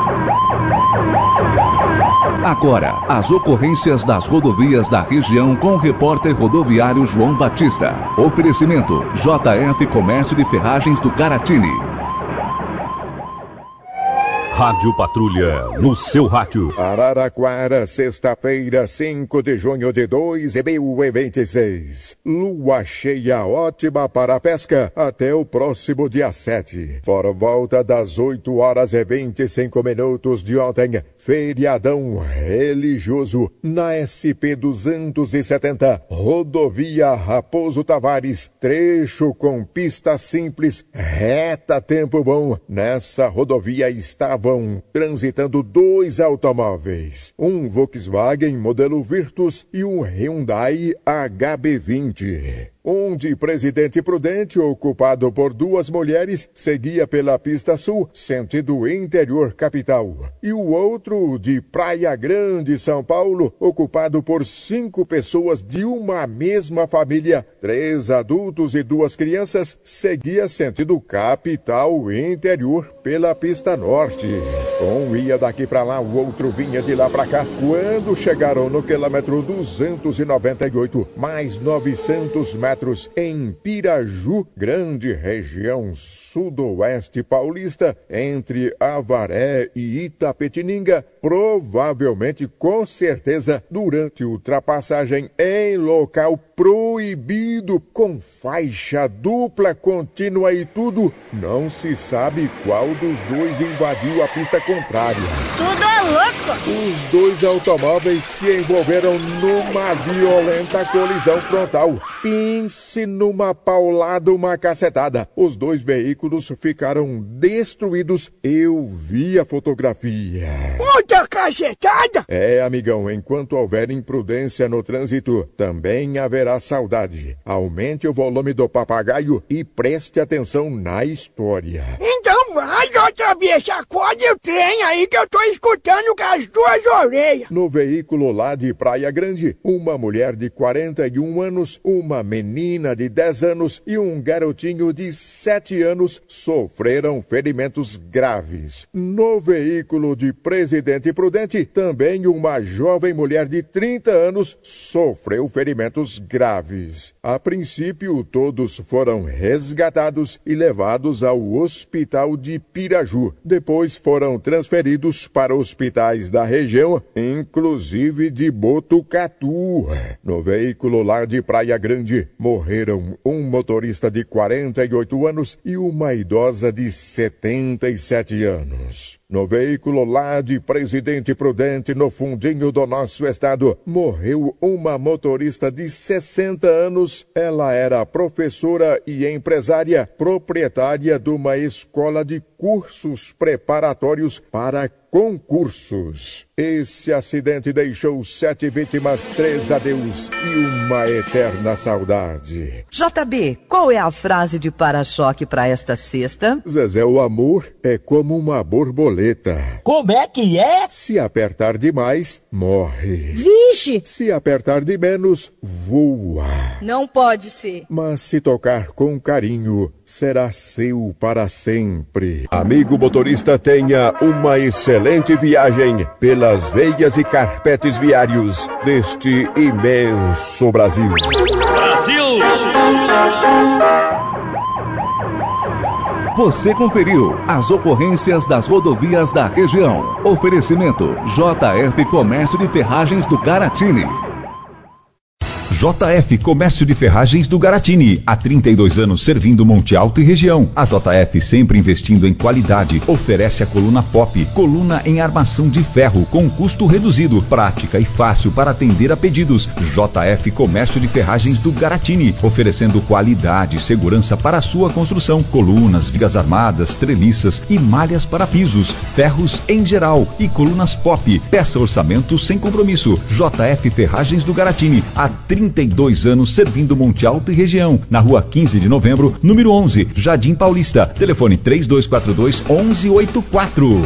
Agora, as ocorrências das rodovias da região com o repórter rodoviário João Batista. Oferecimento: JF Comércio de Ferragens do Caratini. Rádio Patrulha, no seu rádio. Araraquara, sexta-feira, 5 de junho de 2026. Lua cheia ótima para a pesca até o próximo dia 7. Por volta das 8h25 de ontem, feriadão religioso na SP-270, rodovia Raposo Tavares, trecho com pista simples, reta tempo bom. Nessa rodovia estavam transitando 2 automóveis, um Volkswagen modelo Virtus e um Hyundai HB20. Um de Presidente Prudente, ocupado por 2 mulheres, seguia pela pista sul, sentido interior capital. E o outro de Praia Grande, São Paulo, ocupado por 5 pessoas de uma mesma família, 3 adultos e 2 crianças, seguia sentido capital interior pela pista norte. Um ia daqui para lá, o outro vinha de lá para cá. Quando chegaram no quilômetro 298, mais 900 metros, em Piraju, grande região sudoeste paulista, entre Avaré e Itapetininga, provavelmente, com certeza, durante ultrapassagem em local proibido, com faixa dupla contínua e tudo, não se sabe qual dos dois invadiu a pista contrária. Tudo é louco! Os 2 automóveis se envolveram numa violenta colisão frontal. Pense numa paulada, uma cacetada. Os 2 veículos ficaram destruídos. Eu vi a fotografia. Outra cacetada? É, amigão, enquanto houver imprudência no trânsito, também haverá saudade. Aumente o volume do papagaio e preste atenção na história. Então vai, JB, sacode o trem aí que eu tô escutando com as 2 orelhas. No veículo lá de Praia Grande, uma mulher de 41 anos, uma menina de 10 anos e um garotinho de 7 anos sofreram ferimentos graves. No veículo de Presidente Prudente, também uma jovem mulher de 30 anos sofreu ferimentos graves. A princípio, todos foram resgatados e levados ao hospital de Piraju. Depois foram transferidos para hospitais da região, inclusive de Botucatu. No veículo lá de Praia Grande, morreram um motorista de 48 anos e uma idosa de 77 anos. No veículo lá de Presidente Prudente, no fundinho do nosso estado, morreu uma motorista de 60 anos. Ela era professora e empresária, proprietária de uma escola de cursos preparatórios para concursos. Esse acidente deixou 7 vítimas, 3 adeus e uma eterna saudade. JB, qual é a frase de para-choque para esta sexta? Zezé, o amor é como uma borboleta. Como é que é? Se apertar demais, morre. Vixe! Se apertar de menos, voa. Não pode ser. Mas se tocar com carinho, será seu para sempre. Amigo motorista, tenha uma excelente viagem pelas veias e carpetes viários deste imenso Brasil. Brasil! Você conferiu as ocorrências das rodovias da região. Oferecimento: JF Comércio de Ferragens do Caratini. JF Comércio de Ferragens do Garatini. Há 32 anos servindo Monte Alto e região. A JF sempre investindo em qualidade. Oferece a coluna Pop, coluna em armação de ferro com custo reduzido, prática e fácil para atender a pedidos. JF Comércio de Ferragens do Garatini, oferecendo qualidade e segurança para a sua construção. Colunas, vigas armadas, treliças e malhas para pisos, ferros em geral e colunas Pop. Peça orçamento sem compromisso. JF Ferragens do Garatini, há 32 anos servindo Monte Alto e região. Na rua 15 de novembro, número 11, Jardim Paulista. Telefone 3242-1184.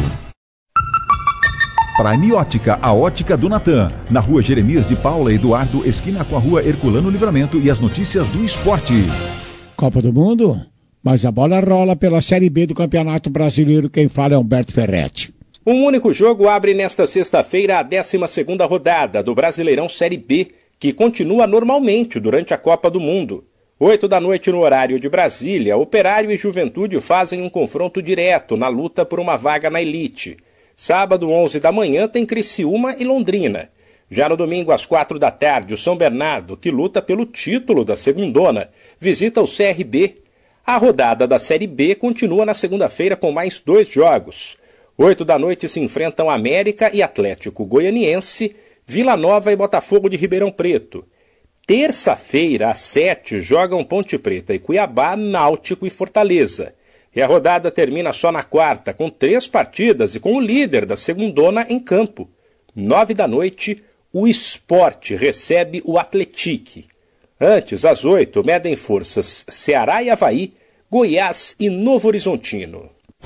Prime Ótica, a ótica do Natan. Na rua Jeremias de Paula Eduardo, esquina com a rua Herculano Livramento, e as notícias do esporte. Copa do Mundo? Mas a bola rola pela Série B do Campeonato Brasileiro. Quem fala é Humberto Ferretti. Um único jogo abre nesta sexta-feira a 12ª rodada do Brasileirão Série B, que continua normalmente durante a Copa do Mundo. 8 da noite no horário de Brasília, Operário e Juventude fazem um confronto direto na luta por uma vaga na elite. Sábado, 11 da manhã, tem Criciúma e Londrina. Já no domingo, às 4 da tarde, o São Bernardo, que luta pelo título da segundona, visita o CRB. A rodada da Série B continua na segunda-feira com mais 2 jogos. 8 da noite se enfrentam América e Atlético Goianiense, Vila Nova e Botafogo de Ribeirão Preto. Terça-feira, às 7, jogam Ponte Preta e Cuiabá, Náutico e Fortaleza. E a rodada termina só na quarta, com 3 partidas e com o líder da segundona em campo. 9 da noite, o Sport recebe o Atletique. Antes, às 8, medem forças Ceará e Avaí, Goiás e Novo Horizontino.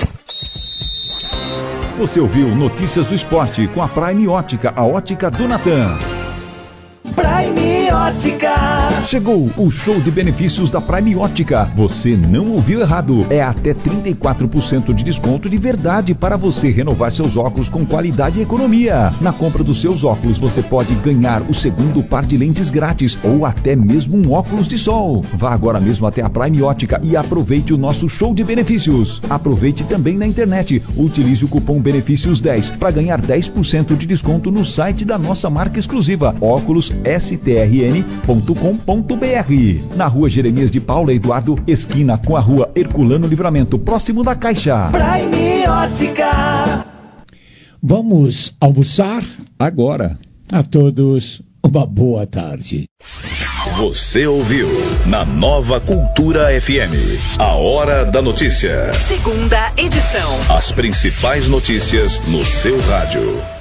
Você ouviu Notícias do Esporte com a Prime Ótica, a ótica do Natan. Prime Ótica. Chegou o show de benefícios da Prime Ótica. Você não ouviu errado. É até 34% de desconto de verdade para você renovar seus óculos com qualidade e economia. Na compra dos seus óculos, você pode ganhar o segundo par de lentes grátis ou até mesmo um óculos de sol. Vá agora mesmo até a Prime Ótica e aproveite o nosso show de benefícios. Aproveite também na internet. Utilize o cupom BENEFÍCIOS10 para ganhar 10% de desconto no site da nossa marca exclusiva, óculosstrn.com.br. Na rua Jeremias de Paula Eduardo, esquina com a rua Herculano Livramento, próximo da Caixa. Prime Ótica. Vamos almoçar? Agora. A todos, uma boa tarde. Você ouviu na Nova Cultura FM, a Hora da Notícia. Segunda edição. As principais notícias no seu rádio.